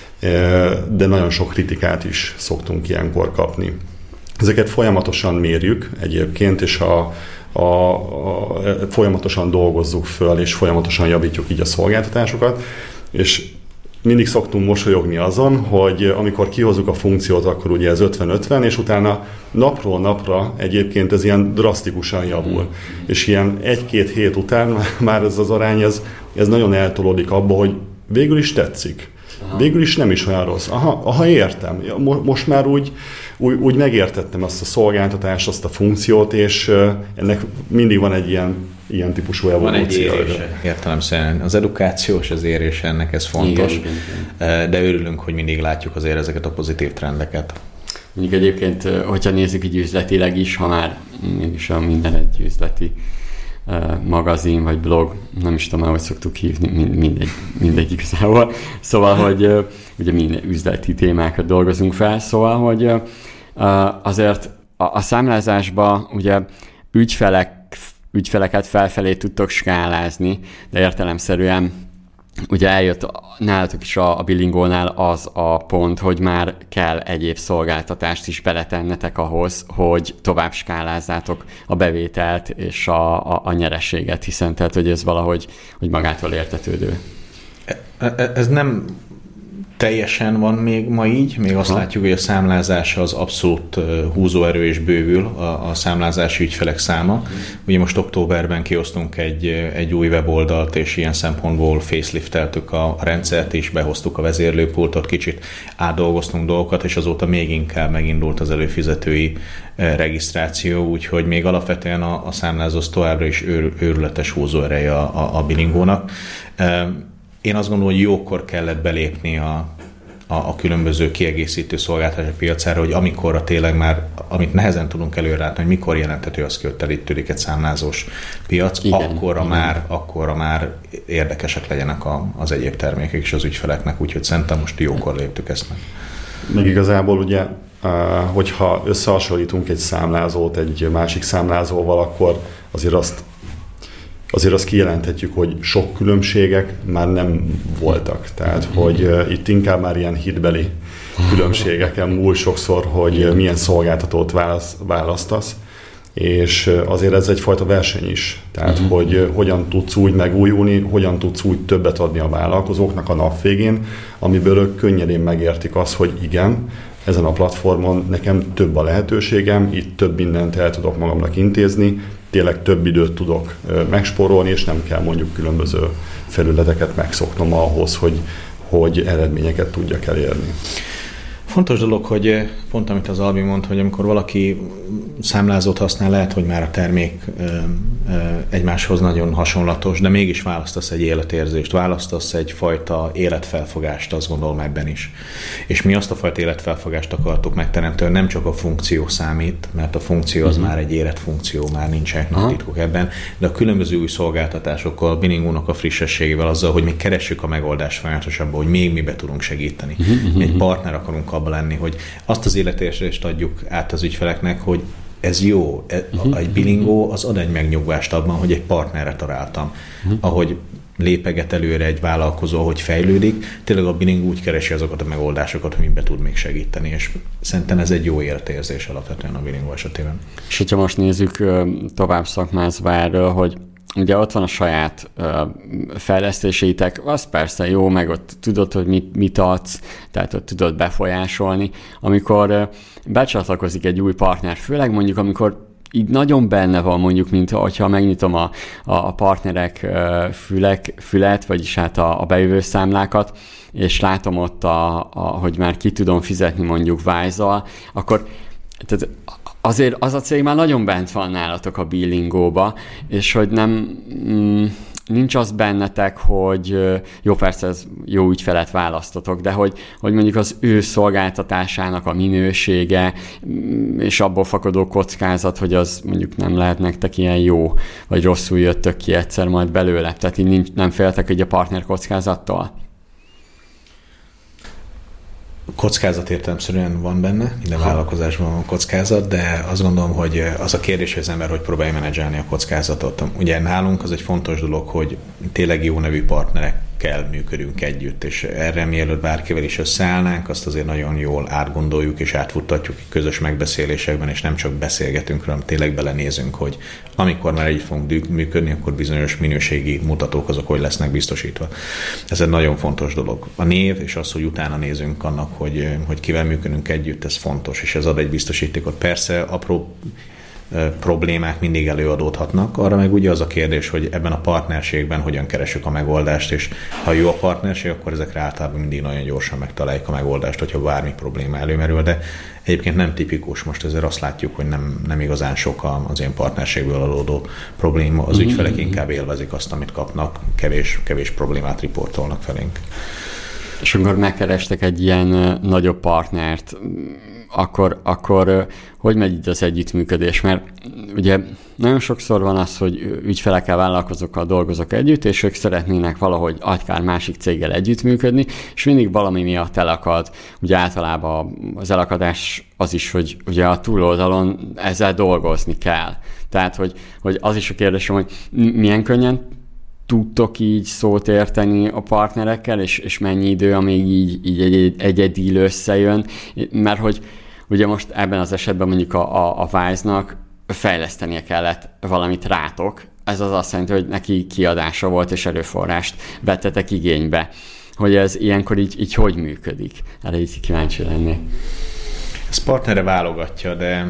de nagyon sok kritikát is szoktunk ilyenkor kapni. Ezeket folyamatosan mérjük egyébként, és a, a, a, folyamatosan dolgozzuk föl, és folyamatosan javítjuk így a szolgáltatásokat, és mindig szoktunk mosolyogni azon, hogy amikor kihozzuk a funkciót, akkor ugye ez ötven-ötven, és utána napról napra egyébként ez ilyen drasztikusan javul. Mm. És ilyen egy-két hét után már ez az arány, ez, ez nagyon eltolódik abba, hogy végül is tetszik. Aha. Végül is nem is olyan rossz. Aha, aha értem. Most már úgy, úgy, úgy megértettem azt a szolgáltatást, azt a funkciót, és ennek mindig van egy ilyen, ilyen típusú evolúció. Van egy érése. Értelemszerűen az edukáció és az érése, ennek ez fontos. Igen, igen. De örülünk, hogy mindig látjuk azért ezeket a pozitív trendeket. Mondjuk egyébként, hogyha nézzük így üzletileg is, ha már mégis a minden egy üzleti magazin vagy blog, nem is tudom, hogy szoktuk hívni, mindegy, mindegy igazából. Szóval, hogy ugye minden üzleti témákat dolgozunk fel, szóval, hogy azért a számlázásban ugye ügyfelek, ügyfeleket felfelé tudtok skálázni, de értelemszerűen ugye eljött nálatok is a, a Bilingónál az a pont, hogy már kell egyéb szolgáltatást is beletennetek ahhoz, hogy tovább skálázzátok a bevételt és a, a, a nyereséget, hiszen tehát, hogy ez valahogy hogy magától értetődő. Ez nem teljesen van még ma így, még azt ha. látjuk, hogy a számlázás az abszolút húzóerő és bővül a, a számlázási ügyfelek száma. Ugye most októberben kiosztunk egy, egy új weboldalt, és ilyen szempontból facelifteltük a, a rendszert, és behoztuk a vezérlőpultot, kicsit átdolgoztunk dolgokat, és azóta még inkább megindult az előfizetői regisztráció, úgyhogy még alapvetően a, a számlázó továbbra is őr, őrületes húzóereje a, a, a bilingónak. Én azt gondolom, hogy jókor kellett belépni a, a, a különböző kiegészítő szolgáltatások piacára, hogy amikorra tényleg már, amit nehezen tudunk előrelátni, hogy mikor jelenthető az ki, hogy telítődik egy számlázós piac, igen, akkorra, igen. Már, akkorra már érdekesek legyenek a, az egyéb termékek és az ügyfeleknek, úgyhogy szerintem most jókor léptük ezt meg. Meg igazából ugye, hogyha összehasonlítunk egy számlázót egy másik számlázóval, akkor azért azt Azért azt kijelenthetjük, hogy sok különbségek már nem voltak. Tehát, hogy uh, itt inkább már ilyen hitbeli különbségeken múl sokszor, hogy milyen szolgáltatót válasz, választasz, és azért ez egyfajta verseny is. Tehát, uh-huh. hogy uh, hogyan tudsz úgy megújulni, hogyan tudsz úgy többet adni a vállalkozóknak a nap végén, amiből ők könnyedén megértik azt, hogy igen, ezen a platformon nekem több a lehetőségem, itt több mindent el tudok magamnak intézni, tényleg több időt tudok megspórolni, és nem kell mondjuk különböző felületeket megszoknom ahhoz, hogy, hogy eredményeket tudjak elérni. Fontos dolog, hogy pont amit az Albi mond, hogy amikor valaki számlázót használ, lehet, hogy már a termék egymáshoz nagyon hasonlatos, de mégis választasz egy életérzést, választasz egyfajta életfelfogást, azt gondolom ebben is. És mi azt a fajta életfelfogást akartuk megteremteni, nem csak a funkció számít, mert a funkció az uh-huh. már egy életfunkció, már nincsenek nagy titkok ebben, de a különböző új szolgáltatásokkal, a Bilingónak a frissességével, azzal, hogy mi keressük a megoldást folyamatosan, hogy még mibe tudunk segíteni. Uh-huh. Egy partner akarunk abban lenni, hogy azt az életérzést adjuk át az ügyfeleknek, hogy ez jó. Uh-huh. Egy Bilingó az ad egy megnyugvást abban, hogy egy partnerre találtam. Uh-huh. Ahogy lépeget előre egy vállalkozó, hogy fejlődik, tényleg a Bilingó úgy keresi azokat a megoldásokat, hogy mibe tud még segíteni, és szerintem ez egy jó életérzés alapvetően a Bilingó esetében. És hogyha most nézzük tovább szakmázva erről, hogy ugye ott van a saját uh, fejlesztésétek, az persze jó, meg ott tudod, hogy mit, mit adsz, tehát ott tudod befolyásolni. Amikor uh, becsatlakozik egy új partner, főleg mondjuk, amikor így nagyon benne van, mondjuk, mint hogyha megnyitom a, a partnerek uh, fülek, fület, vagyis hát a, a bejövő számlákat, és látom ott, a, a, hogy már ki tudom fizetni mondjuk Wise-zal, akkor tehát azért az a cég már nagyon bent van nálatok a Bilingóba, és hogy nem, mm, nincs az bennetek, hogy jó, persze ez jó ügyfelet választotok, de hogy, hogy mondjuk az ő szolgáltatásának a minősége, és abból fakadó kockázat, hogy az mondjuk nem lehet nektek ilyen jó, vagy rosszul jöttök ki egyszer majd belőle. Tehát így nincs, nem féltek egy a partner kockázattól? Kockázat értelemszerűen van benne, minden vállalkozásban van kockázat, de azt gondolom, hogy az a kérdés, hogy az ember hogy próbálja menedzselni a kockázatot. Ugye nálunk az egy fontos dolog, hogy tényleg jó nevű partnerekkel működünk együtt, és erre mielőtt bárkivel is összeállnánk, azt azért nagyon jól átgondoljuk és átfuttatjuk közös megbeszélésekben, és nem csak beszélgetünk, hanem tényleg belenézünk, hogy amikor már együtt fogunk működni, akkor bizonyos minőségi mutatók azok hogy lesznek biztosítva. Ez egy nagyon fontos dolog. A név és az, hogy utána nézünk annak, hogy, hogy kivel működünk együtt, ez fontos, és ez ad egy biztosítékot. Persze apró problémák mindig előadódhatnak, arra meg ugye az a kérdés, hogy ebben a partnerségben hogyan keresünk a megoldást, és ha jó a partnerség, akkor ezekre általában mindig nagyon gyorsan megtaláljuk a megoldást, hogyha bármi probléma előmerül, de egyébként nem tipikus, most ezért azt látjuk, hogy nem, nem igazán sok az ilyen partnerségből adódó probléma, az mm-hmm. ügyfelek inkább élvezik azt, amit kapnak, kevés, kevés problémát riportolnak felénk. És amikor megkerestek egy ilyen nagyobb partnert, akkor, akkor hogy megy itt az együttműködés? Mert ugye nagyon sokszor van az, hogy ügyfelekkel, vállalkozókkal dolgozok együtt, és ők szeretnének valahogy akár másik céggel együttműködni, és mindig valami miatt elakad. Ugye általában az elakadás az is, hogy ugye a túloldalon ezzel dolgozni kell. Tehát, hogy, hogy az is a kérdésem, hogy milyen könnyen tudtok így szót érteni a partnerekkel, és, és mennyi idő, amíg így, így egy, egy, egy deal összejön, mert hogy ugye most ebben az esetben mondjuk a, a, a Wise-nak fejlesztenie kellett valamit rátok, ez az azt jelenti, hogy neki kiadása volt, és erőforrást vettetek igénybe. hogy ez ilyenkor így, így hogy működik. Erre így kíváncsi lennék. Ez partnere válogatja, de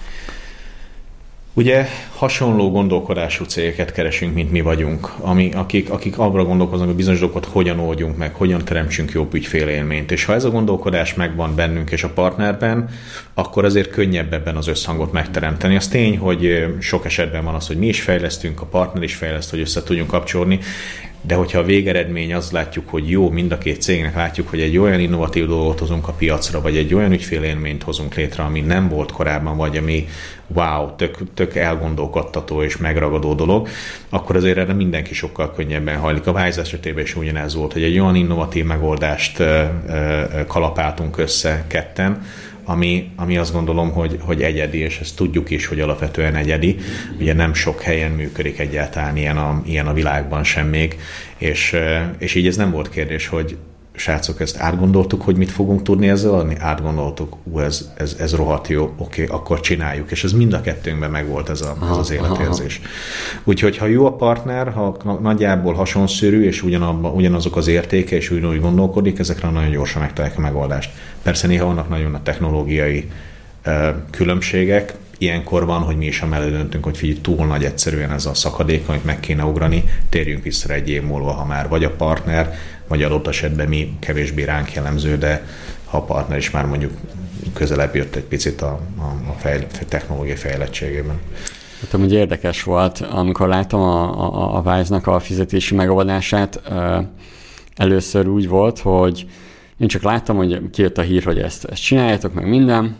ugye hasonló gondolkodású cégeket keresünk, mint mi vagyunk, ami, akik, akik abra gondolkoznak, hogy bizonyos dolgokat hogyan oldjunk meg, hogyan teremtsünk jobb ügyfélélményt. És ha ez a gondolkodás megvan bennünk és a partnerben, akkor azért könnyebb ebben az összhangot megteremteni. Az tény, hogy sok esetben van az, hogy mi is fejlesztünk, a partner is fejleszt, hogy össze tudjunk kapcsolni, de hogyha a végeredmény azt látjuk, hogy jó, mind a két cégnek látjuk, hogy egy olyan innovatív dolgot hozunk a piacra, vagy egy olyan ügyfélélményt hozunk létre, ami nem volt korábban, vagy ami wow, tök, tök elgondolkodtató és megragadó dolog, akkor azért erre mindenki sokkal könnyebben hajlik. A Wise esetében is ugyanez volt, hogy egy olyan innovatív megoldást kalapáltunk össze ketten, Ami, ami azt gondolom, hogy, hogy egyedi, és ezt tudjuk is, hogy alapvetően egyedi. Ugye nem sok helyen működik egyáltalán ilyen a, ilyen a világban sem még, és, és így ez nem volt kérdés, hogy srácok, ezt átgondoltuk, hogy mit fogunk tudni ezzel adni? Átgondoltuk, ú, ez, ez, ez rohadt jó, oké, akkor csináljuk. És ez mind a kettőnkben megvolt ez, a, ez az életérzés. Úgyhogy ha jó a partner, ha nagyjából hasonszörű, és ugyanabba, ugyanazok az értéke, és ugyanúgy gondolkodik, ezekre nagyon gyorsan megtalálják a megoldást. Persze néha vannak nagyon a technológiai uh, különbségek, ilyenkor van, hogy mi is amellett döntünk, hogy figyelj, túl nagy egyszerűen ez a szakadék, amit meg kéne ugrani, térjünk vissza egy év múlva, ha már vagy a partner, vagy adott esetben mi kevésbé ránk jellemző, de ha a partner is már mondjuk közelebb jött egy picit a, a, a fejl, technológiai fejlettségében. Hát amúgy érdekes volt, amikor láttam a, a, a Wise-nak a fizetési megoldását, először úgy volt, hogy én csak láttam, hogy kijött a hír, hogy ezt, ezt csináljátok, meg minden,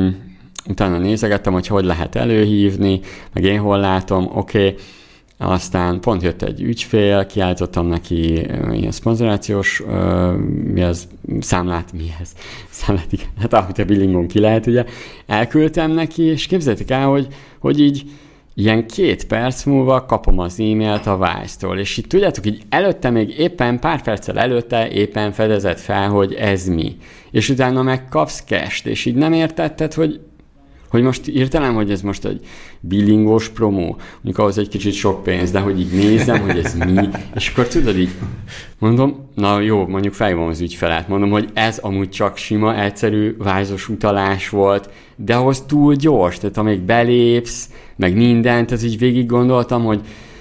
utána nézegettem, hogy hogy lehet előhívni, meg én hol látom, oké, okay. Aztán pont jött egy ügyfél, kiállítottam neki ilyen szponzorációs uh, mi ez, számlát, mi ez? Számlát, igen, hát ahogy a billingon ki lehet, ugye, elküldtem neki, és képzeljétek el, hogy, hogy így ilyen két perc múlva kapom az e-mailt a Wise-tól, és így tudjátok, így előtte még éppen pár perccel előtte éppen fedezett fel, hogy ez mi. És utána meg kapsz cash-t, és így nem értetted, hogy hogy most írtam, hogy ez most egy billingos promó, mondjuk ahhoz egy kicsit sok pénz, de hogy így nézem, hogy ez mi, és akkor tudod így, mondom, na jó, mondjuk felhívom az ügyfelet, mondom, hogy ez amúgy csak sima, egyszerű, Wise-os utalás volt, de ahhoz túl gyors, tehát amíg belépsz, meg mindent, ez így végig gondoltam, hogy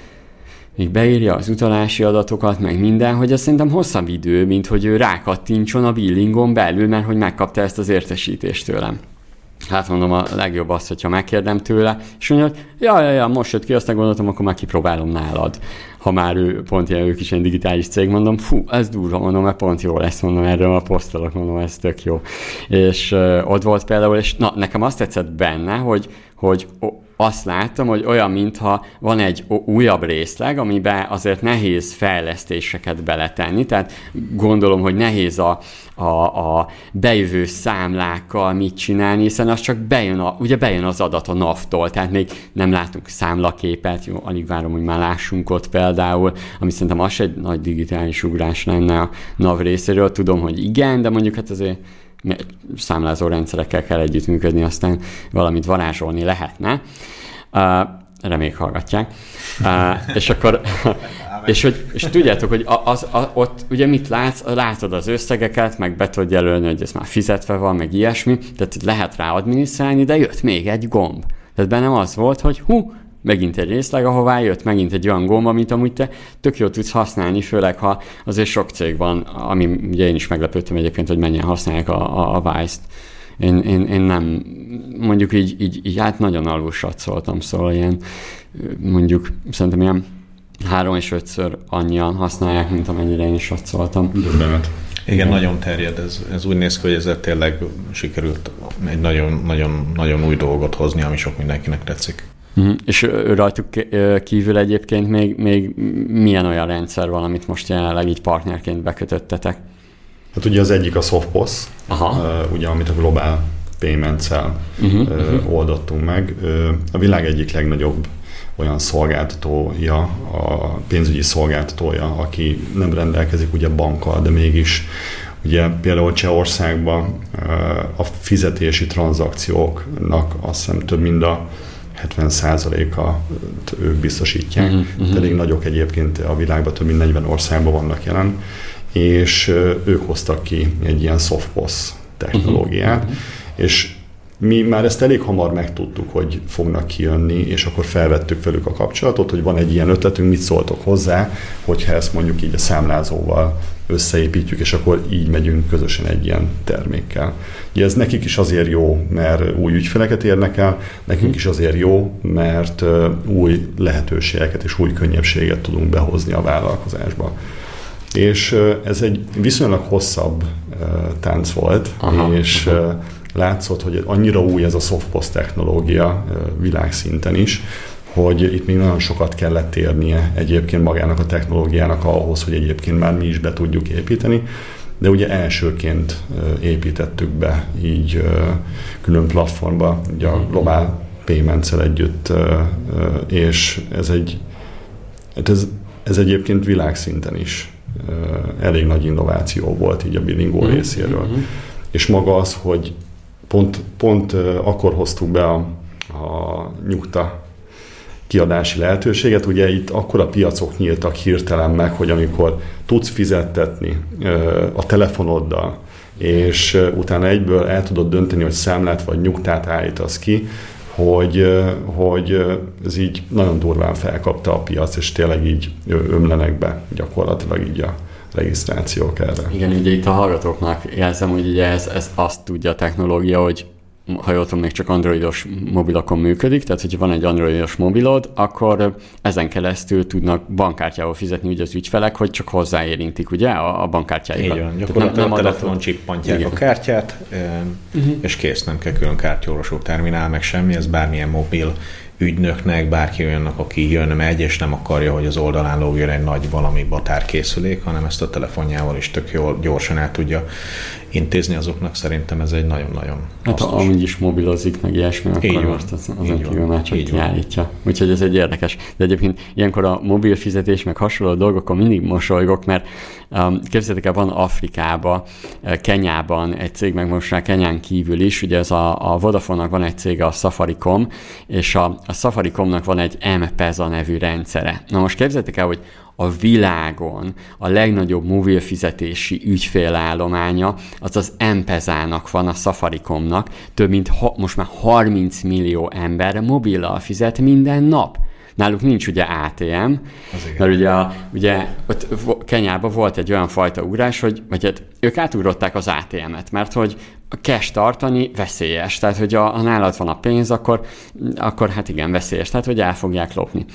még beírja az utalási adatokat, meg minden, hogy az szerintem hosszabb idő, mint hogy ő rákattintson a billingon belül, mert hogy megkapta ezt az értesítést tőlem. Hát mondom, a legjobb az, hogyha megkérdem tőle, és mondja, hogy ja, ja, ja, most jött ki, aztán gondoltam, akkor már kipróbálom nálad. Ha már ő, pont ilyen, ők is egy digitális cég, mondom, fú, ez durva, mondom, mert pont jó lesz, mondom, erről a posztolok, mondom, ez tök jó. És uh, ott volt például, és na, nekem azt tetszett benne, hogy, hogy azt láttam, hogy olyan, mintha van egy újabb részleg, amiben azért nehéz fejlesztéseket beletenni, tehát gondolom, hogy nehéz a, a, a bejövő számlákkal mit csinálni, hiszen az csak bejön, a, ugye bejön az adat a nav-tól, tehát még nem látunk számlaképet, jó, alig várom, hogy már lássunk ott például, ami szerintem az egy nagy digitális ugrás lenne a NAV részéről, tudom, hogy igen, de mondjuk hát azért számlázó rendszerekkel kell együttműködni, aztán valamit varázsolni lehetne. Uh, reméljük hallgatják. Uh, és akkor, és, hogy, és tudjátok, hogy az, az, ott ugye mit látsz? Látod az összegeket, meg be tudod jelölni, hogy ez már fizetve van, meg ilyesmi, tehát lehet rá adminisztrálni, de jött még egy gomb. Tehát bennem az volt, hogy hú, megint egy részleg, ahová jött megint egy olyan gomba, amit amúgy te tök jól tudsz használni, főleg ha azért sok cég van, ami ugye én is meglepődtem egyébként, hogy mennyien használják a, a, a Wise-t. Én, én, én nem, mondjuk így, így, így hát nagyon alul satszoltam, szóval ilyen, mondjuk szerintem ilyen három és ötször annyian használják, mint amennyire én is satszoltam. Igen, Igen, nagyon terjed. Ez, ez úgy néz ki, hogy ezzel tényleg sikerült egy nagyon, nagyon, nagyon új dolgot hozni, ami sok mindenkinek tetszik. Uh-huh. És rajtuk kívül egyébként még, még milyen olyan rendszer van, amit most jelenleg így partnerként bekötöttetek? Hát ugye az egyik a SoftPOS, uh, ugye amit a Global Payments-el uh-huh, uh, uh-huh. oldottunk meg. A világ egyik legnagyobb olyan szolgáltatója, a pénzügyi szolgáltatója, aki nem rendelkezik ugye bankkal, de mégis ugye például Csehországban a fizetési tranzakcióknak azt hiszem több mint a hetven százaléka ők biztosítják. Uh-huh, uh-huh. Elég nagyok egyébként a világban, több mint negyven országban vannak jelen, és ők hoztak ki egy ilyen SoftPOS technológiát, uh-huh. és mi már ezt elég hamar megtudtuk, hogy fognak kijönni, és akkor felvettük velük a kapcsolatot, hogy van egy ilyen ötletünk, mit szóltok hozzá, hogyha ezt mondjuk így a számlázóval összeépítjük, és akkor így megyünk közösen egy ilyen termékkel. Ugye ez nekik is azért jó, mert új ügyfeleket érnek el, nekünk is azért jó, mert új lehetőségeket és új könnyebbséget tudunk behozni a vállalkozásba. És ez egy viszonylag hosszabb tánc volt, aha, és aha. látszott, hogy annyira új ez a SoftPOS technológia világszinten is, hogy itt még nagyon sokat kellett érnie egyébként magának a technológiának ahhoz, hogy egyébként már mi is be tudjuk építeni, de ugye elsőként építettük be így külön platformba, ugye a Global Payments-el együtt, és ez egy, ez, ez egyébként világszinten is elég nagy innováció volt így a Bilingo mm-hmm. részéről. Mm-hmm. És maga az, hogy pont, pont akkor hoztuk be a, a nyugta kiadási lehetőséget, ugye itt akkor a piacok nyíltak hirtelen meg, hogy amikor tudsz fizettetni a telefonoddal, és utána egyből el tudod dönteni, hogy számlát vagy nyugtát állítasz ki, hogy, hogy ez így nagyon durván felkapta a piac, és tényleg így ömlenek be gyakorlatilag így a regisztrációk erre. Igen, ugye itt a hallgatóknak jelzem, hogy ugye ez, ez azt tudja a technológia, hogy ha jól tudom, még csak androidos mobilokon működik, tehát hogyha van egy androidos mobilod, akkor ezen keresztül tudnak bankkártyával fizetni ugye az ügyfelek, hogy csak hozzáérintik ugye a, a bankkártyáikat. Így van, gyakorlatilag a telefonon csippantják igen. a kártyát, uh-huh. és kész, nem kell külön kártyaolvasó terminál, meg semmi, ez bármilyen mobil ügynöknek, bárki olyannak, aki jön, megy, és nem akarja, hogy az oldalán lógjon egy nagy valami batárkészülék, hanem ezt a telefonjával is tök jól, gyorsan el tudja intézni azoknak, szerintem ez egy nagyon-nagyon hát hasznos. Ha amúgy is mobilozik, meg ilyesmi, akkor most az, azon kívül már csak kiállítja. Úgyhogy ez egy érdekes. De egyébként ilyenkor a mobil fizetés, meg hasonló dolgokon mindig mosolygok, mert um, képzeljétek el, van Afrikában, Kenyában egy cég, meg most már Kenyán kívül is, ugye ez a, a Vodafone-nak van egy cége, a Safaricom, és a, a Safaricomnak van egy M-Pesa nevű rendszere. Na most képzeljétek el, hogy a világon a legnagyobb mobil fizetési ügyfélállománya az az M-Pesának van, a Safaricomnak. Több mint ha, most már harminc millió ember mobillal fizet minden nap. Náluk nincs ugye á té em, mert ugye, ugye ott Kenyában volt egy olyan fajta ugrás, hogy vagy hát ők átugrották az á té emet, mert hogy a cash tartani veszélyes, tehát hogy a, ha nálad van a pénz, akkor, akkor hát igen, veszélyes, tehát hogy el fogják lopni.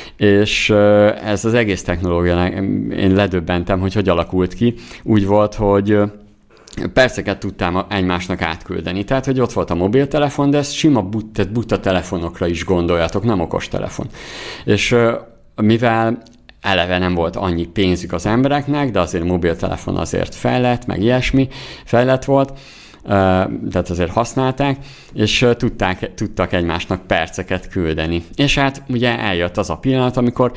És ez az egész technológia, én ledöbbentem, hogy hogy alakult ki. Úgy volt, hogy perceket tudtam egymásnak átküldeni. Tehát, hogy ott volt a mobiltelefon, de ezt sima buta, buta telefonokra is gondoljatok, nem okos telefon. És mivel eleve nem volt annyi pénzük az embereknek, de azért a mobiltelefon azért fejlett, meg ilyesmi, fejlett volt, tehát azért használták, és tudták, tudtak egymásnak perceket küldeni. És hát ugye eljött az a pillanat, amikor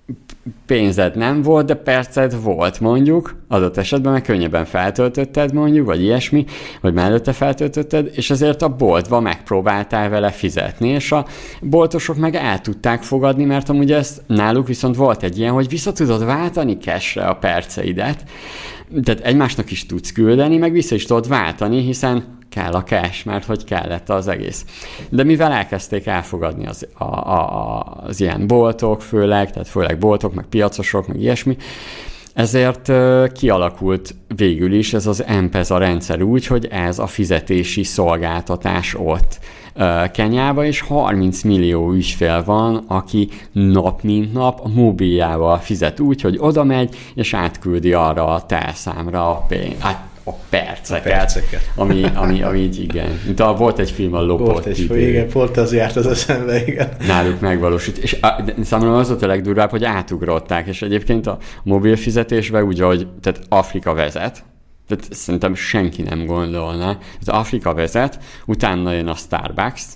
pénzed nem volt, de perced volt mondjuk, adott esetben meg könnyebben feltöltötted mondjuk, vagy ilyesmi, vagy mellette feltöltötted, és ezért a boltba megpróbáltál vele fizetni, és a boltosok meg el tudták fogadni, mert amúgy ez náluk viszont volt egy ilyen, hogy vissza tudod váltani cashre a perceidet, tehát egymásnak is tudsz küldeni, meg vissza is tudod váltani, hiszen kell a cash, mert hogy kellett az egész. De mivel elkezdték elfogadni az, a, a, az ilyen boltok főleg, tehát főleg boltok, meg piacosok, meg ilyesmi, ezért uh, kialakult végül is ez az M-Pesa rendszer úgy, hogy ez a fizetési szolgáltatás ott uh, Kenyában, és harminc millió ügyfél van, aki nap mint nap a mobiljával fizet úgy, hogy oda megy, és átküldi arra a telszámra a pénzt. A perceket, a perceket. Ami, ami, ami így igen. De volt egy film, a lopott Volt egy film, igen, pont az járt az eszembe, igen. Náluk megvalósult. És a, számomra az volt a legdurvább, hogy átugrották, és egyébként a mobil fizetésben úgy, hogy tehát Afrika vezet, tehát szerintem senki nem gondolná. Az Afrika vezet, utána jön a Starbucks,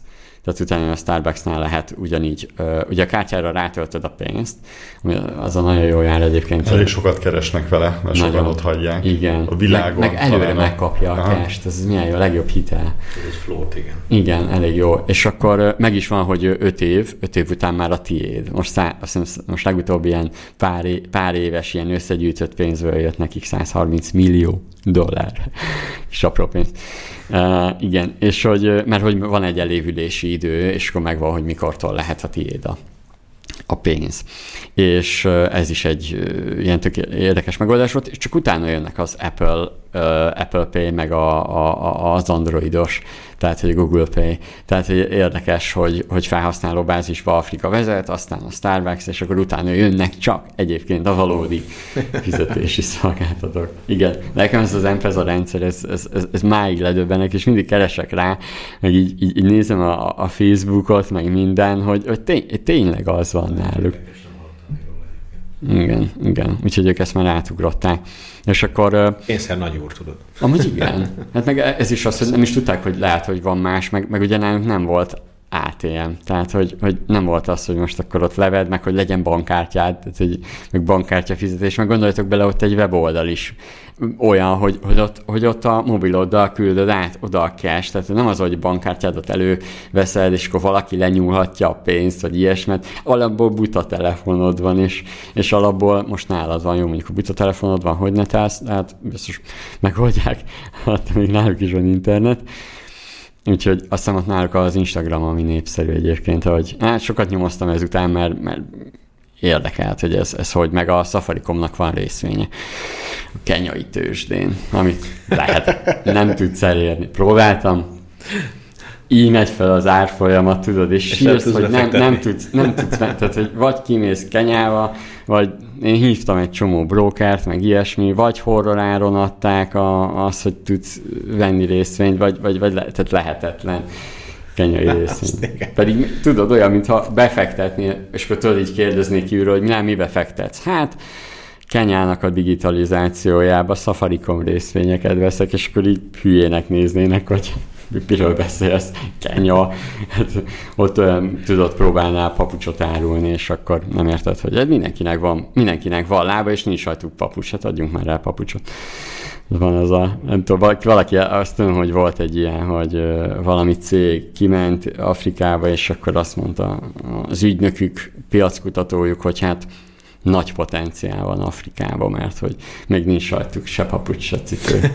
tehát utána a Starbucksnál lehet ugyanígy, ugye a kártyára rátöltöd a pénzt, azon nagyon jól jár egyébként. Elég sokat keresnek vele, mert sokan ott hagyják. Igen. A világon. Meg, meg előre megkapja Aha. a cash-t, ez milyen jó, a legjobb hitel. Ez egy float, igen. Igen, elég jó. És akkor meg is van, hogy öt év, öt év után már a tiéd. Most, szá, azt hiszem, most legutóbb ilyen pár, é, pár éves ilyen összegyűjtött pénzből jött nekik száz harminc millió dollár. Kis apró pénz. Uh, igen, és hogy, mert hogy van egy elévülési idő, és akkor megvan, hogy mikortól lehet a tiéd a, a pénz. És uh, ez is egy uh, ilyen tök érdekes megoldás volt, és csak utána jönnek az Apple, uh, Apple Pay, meg a, a, az androidos, tehát hogy Google Pay. Tehát hogy érdekes, hogy, hogy felhasználó bázisba Afrika vezet, aztán a Starbucks, és akkor utána jönnek csak egyébként a valódi fizetési szolgáltatók. Igen, nekem ez az M-Pesa rendszer, ez, ez, ez, ez máig ledöbbenek, és mindig keresek rá, meg így, így, így nézem a, a Facebookot, meg minden, hogy, hogy tény, tényleg az van náluk. Igen, igen. Úgyhogy ők ezt már átugrották. És akkor... Kényszer nagy úr, tudod. Amúgy igen. Hát meg ez is az, hogy nem is tudták, hogy lehet, hogy van más, meg, meg ugye nálunk nem volt á té em. Tehát, hogy, hogy nem volt az, hogy most akkor ott leved, meg hogy legyen bankkártyád, tehát, hogy meg bankkártya fizetés, meg gondoljatok bele, ott egy weboldal is olyan, hogy, hogy, ott, hogy ott a mobiloddal küldöd át oda a cash, tehát nem az, hogy bankkártyádat előveszed, és akkor valaki lenyúlhatja a pénzt, vagy ilyesmet, alapból buta telefonod van, és, és alapból most nálad van, jó, mondjuk a buta telefonod van, hogy ne tálsz, hát biztos megoldják, hát még náluk is van internet. Úgyhogy azt hiszem, ott náluk az Instagram, ami népszerű egyébként, hogy hát sokat nyomoztam ezután, mert, mert érdekelt, hogy ez, ez hogy, meg a Safaricomnak van részvénye a kenyai tőzsdén, amit lehet, nem tudsz elérni. Próbáltam, így megy fel az árfolyamat, tudod, és, és sírsz, hogy nem, nem tudsz, nem tudsz, tehát, hogy vagy kimész Kenyába, vagy én hívtam egy csomó brókert, meg ilyesmi, vagy horror áron adták a, az, hogy tudsz venni részvényt, vagy, vagy, vagy le, tehát lehetetlen kenyai részvényt. Pedig tudod, olyan, mintha befektetnél, és akkor tudod így kérdeznék kívülről, hogy nem, mi befektetsz? Hát Kenyának a digitalizációjába Safaricom részvényeket veszek, és akkor így hülyének néznének, hogy miről beszélsz, Kenya, hát ott olyan, tudod, próbálnál papucsot árulni, és akkor nem érted, hogy mindenkinek van, mindenkinek van lába, és nincs rajtuk papucs, hát adjunk már rá papucsot. Van az a, nem tudom, valaki, valaki azt tudom, hogy volt egy ilyen, hogy valami cég kiment Afrikába, és akkor azt mondta az ügynökük, piackutatójuk, hogy hát nagy potenciál van Afrikában, mert hogy még nincs rajtuk se papucs, se cipő.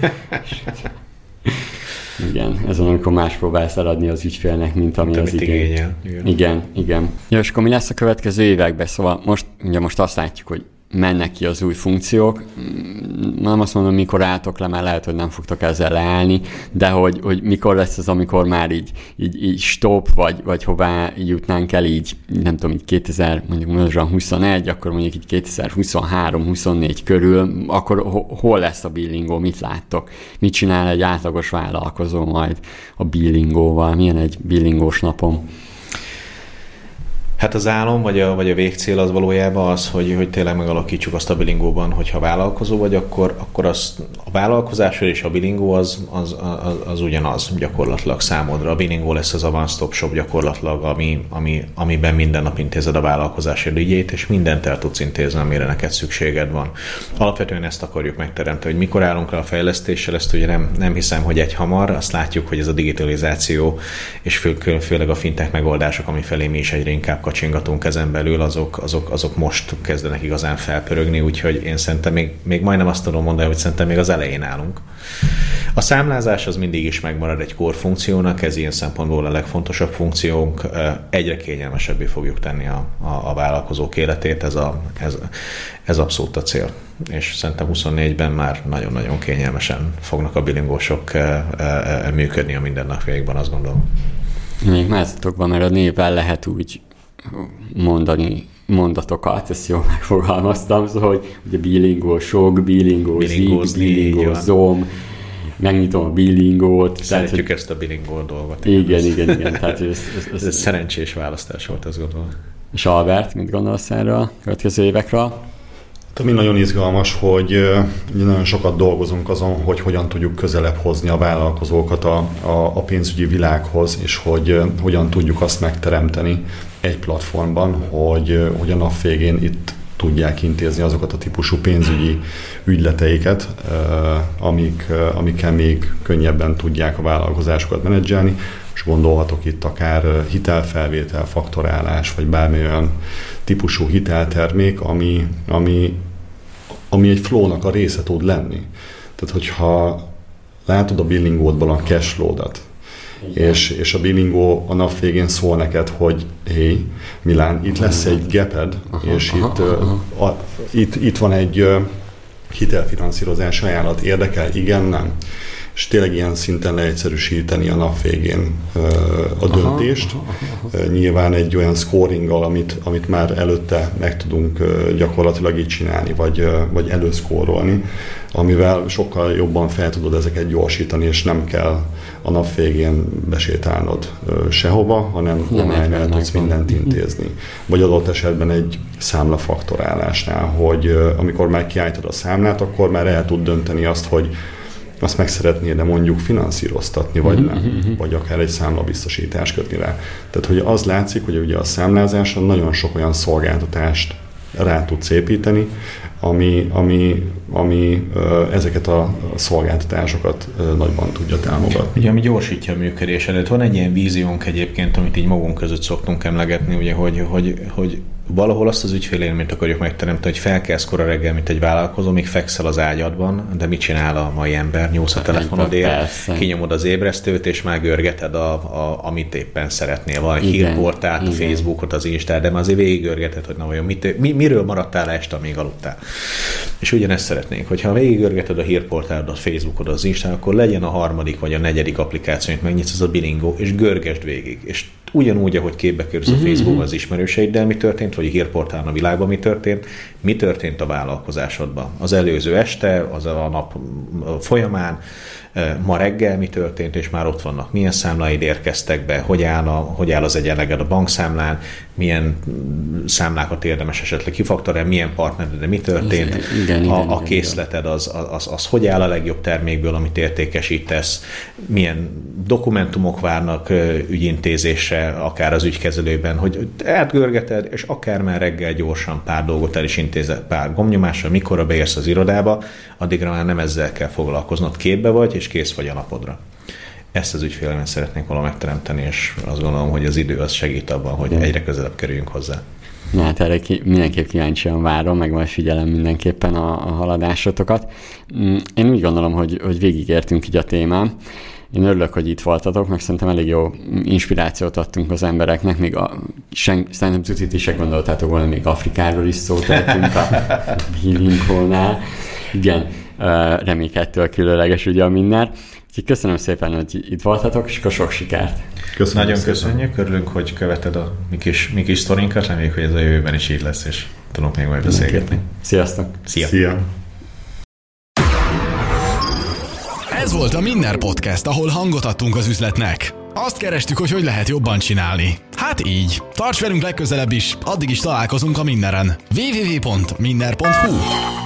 Igen, ez van, amikor más próbálsz eladni az ügyfélnek, mint ami az igény. Igen. igen, igen. Ja, és akkor mi lesz a következő években? Szóval most, ugye most azt látjuk, hogy mennek ki az új funkciók. Nem azt mondom, mikor álltok le, mert lehet, hogy nem fogtok ezzel leállni, de hogy, hogy mikor lesz az, amikor már így, így, így stop, vagy, vagy hová jutnánk el így, nem tudom, így kétezer, mondjuk huszonegy, akkor mondjuk így kétezer-huszonhárom huszonnégy körül, akkor hol lesz a billingó, mit láttok? Mit csinál egy átlagos vállalkozó majd a billingóval? Milyen egy billingós napom? Hát az álom, vagy a, vagy a végcél az valójában az, hogy, hogy tényleg megalakítsuk azt a bilingóban, hogyha vállalkozó vagy, akkor, akkor az, a vállalkozásról és a bilingó az, az, az, az ugyanaz gyakorlatilag számodra. A bilingó lesz az a one-stop shop gyakorlatilag, ami, ami, amiben minden nap intézed a vállalkozásod ügyét, és mindent el tudsz intézni, amire neked szükséged van. Alapvetően ezt akarjuk megteremteni, hogy mikor állunk le a fejlesztéssel, ezt ugye nem, nem hiszem, hogy egy hamar, azt látjuk, hogy ez a digitalizáció, és fő, főleg a fintech megoldások, ami felé mi is egyre inkább kacsingatunk ezen belül, azok, azok, azok most kezdenek igazán felpörögni, úgyhogy én szerintem még, még majdnem azt tudom mondani, hogy szerintem még az elején állunk. A számlázás az mindig is megmarad egy core funkciónak, ez ilyen szempontból a legfontosabb funkciónk, egyre kényelmesebbé fogjuk tenni a, a, a vállalkozók életét, ez, a, ez, ez abszolút a cél. És szerintem huszonnégyben már nagyon-nagyon kényelmesen fognak a bilingósok működni a mindennapjaikban, azt gondolom. Még másodokban, mert a névvel lehet úgy mondani mondatokat, ezt jól megfogalmaztam, szóval, hogy ugye bilingósok, bilingózik, bilingózom, megnyitom a bilingót. Szeretjük tehát, ezt a bilingó dolgot. Igen, igen, igen. Tehát ez, ez, ez, ez szerencsés választás volt, azt gondolom. És Albert, mit gondolsz erről a következő évekről? Ami nagyon izgalmas, hogy nagyon sokat dolgozunk azon, hogy hogyan tudjuk közelebb hozni a vállalkozókat a, a, a pénzügyi világhoz, és hogy hogyan tudjuk azt megteremteni egy platformban, hogy, hogy a nap végén itt tudják intézni azokat a típusú pénzügyi ügyleteiket, amik, amikkel még könnyebben tudják a vállalkozásokat menedzselni, és gondolhatok itt akár hitelfelvétel, faktorálás, vagy bármilyen típusú hiteltermék, ami, ami, ami egy flow-nak a része tud lenni. Tehát, hogyha látod a billingódban a cashflow-dat, és, és a billingó a nap végén szól neked, hogy hé, Milán, itt lesz egy gaped, és aha, itt, aha. A, itt, itt van egy hitelfinanszírozás ajánlat, érdekel? Igen, nem. És tényleg ilyen szinten leegyszerűsíteni a nap végén a döntést. Aha, aha, aha. Nyilván egy olyan scoringgal, amit, amit már előtte meg tudunk gyakorlatilag így csinálni, vagy, vagy előszkórolni, amivel sokkal jobban fel tudod ezeket gyorsítani, és nem kell a nap végén besétálnod sehova, hanem online el tudsz mindent intézni. Vagy adott esetben egy számlafaktorálásnál, hogy amikor már kiállítod a számlát, akkor már el tud dönteni azt, hogy azt meg szeretnéd, de mondjuk finanszíroztatni, vagy nem, uh-huh. vagy akár egy számlabiztosítást kötni rá. Tehát, hogy az látszik, hogy ugye a számlázáson nagyon sok olyan szolgáltatást rá tudsz építeni, ami, ami, ami ezeket a szolgáltatásokat nagyban tudja támogatni. Ugye, ami gyorsítja a működésedet. Van egy ilyen víziónk egyébként, amit így magunk között szoktunk emlegetni, ugye, hogy, hogy, hogy valahol azt az ügyfélélményt akarjuk megteremteni, hogy felkelsz kora reggel, mint egy vállalkozó, még fekszel az ágyadban, de mit csinál a mai ember? Nyúlsz a telefonodért, kinyomod az ébresztőt, és már görgeted, a, a, amit éppen szeretnél. Van egy hírportált, a Facebookot, az Instát, de már azért végigörgeted, hogy na vajon mit, mi, miről maradtál este, amíg aludtál. És ugyanezt szeretnénk, hogyha végigörgeted a hírportált, a Facebookot, az Instát, akkor legyen a harmadik vagy a negyedik applikáció, amit megnyitsz, az a Bilingo, és görgesd végig. És ugyanúgy, ahogy képbe kerülsz a Facebookon az ismerőseiddel, mi történt, vagy a hírportálon a világban mi történt, mi történt a vállalkozásodban. Az előző este, az a nap folyamán, ma reggel mi történt, és már ott vannak. Milyen számláid érkeztek be, hogy áll, a, hogy áll az egyenleged a bankszámlán, milyen számlákat érdemes esetleg kifaktorálni, milyen partnered, mi történt, igen, igen, a, igen, a készleted az, az, az, az hogy áll a legjobb termékből, amit értékesítesz, milyen dokumentumok várnak ügyintézésre, akár az ügykezelőben, hogy átgörgeted, és akár már reggel gyorsan pár dolgot el is intézed, pár gombnyomással, mikorra beérsz az irodába, addigra már nem ezzel kell foglalkoznod, képbe vagy, és kész vagy a napodra. Ezt az ügyfélelmet szeretnénk valahogy megteremteni, és azt gondolom, hogy az idő az segít abban, hogy de egyre közelebb kerüljünk hozzá. Na, hát erre ki, mindenképp kíváncsian várom, meg majd figyelem mindenképpen a, a haladásotokat. Én úgy gondolom, hogy, hogy végigértünk így a témán. Én örülök, hogy itt voltatok, meg szerintem elég jó inspirációt adtunk az embereknek, még a, sen, szerintem tutit is se gondoltátok volna, még Afrikáról is szót adtunk a Bilingónál. Igen, remékettől különleges ugye a minden. Úgyhogy köszönöm szépen, hogy itt voltatok, és akkor sok sikert. Köszönöm Nagyon szépen. Köszönjük, örülünk, hogy követed a mi kis, mi kis sztorinkat, reméljük, hogy ez a jövőben is így lesz, és tudunk még majd beszélgetni. Sziasztok! Szia! Szia. Ez volt a Minner Podcast, ahol hangot adtunk az üzletnek. Azt kerestük, hogy hogy lehet jobban csinálni. Hát így. Tarts velünk legközelebb is, addig is találkozunk a Minneren. double-u double-u double-u pont minner pont hu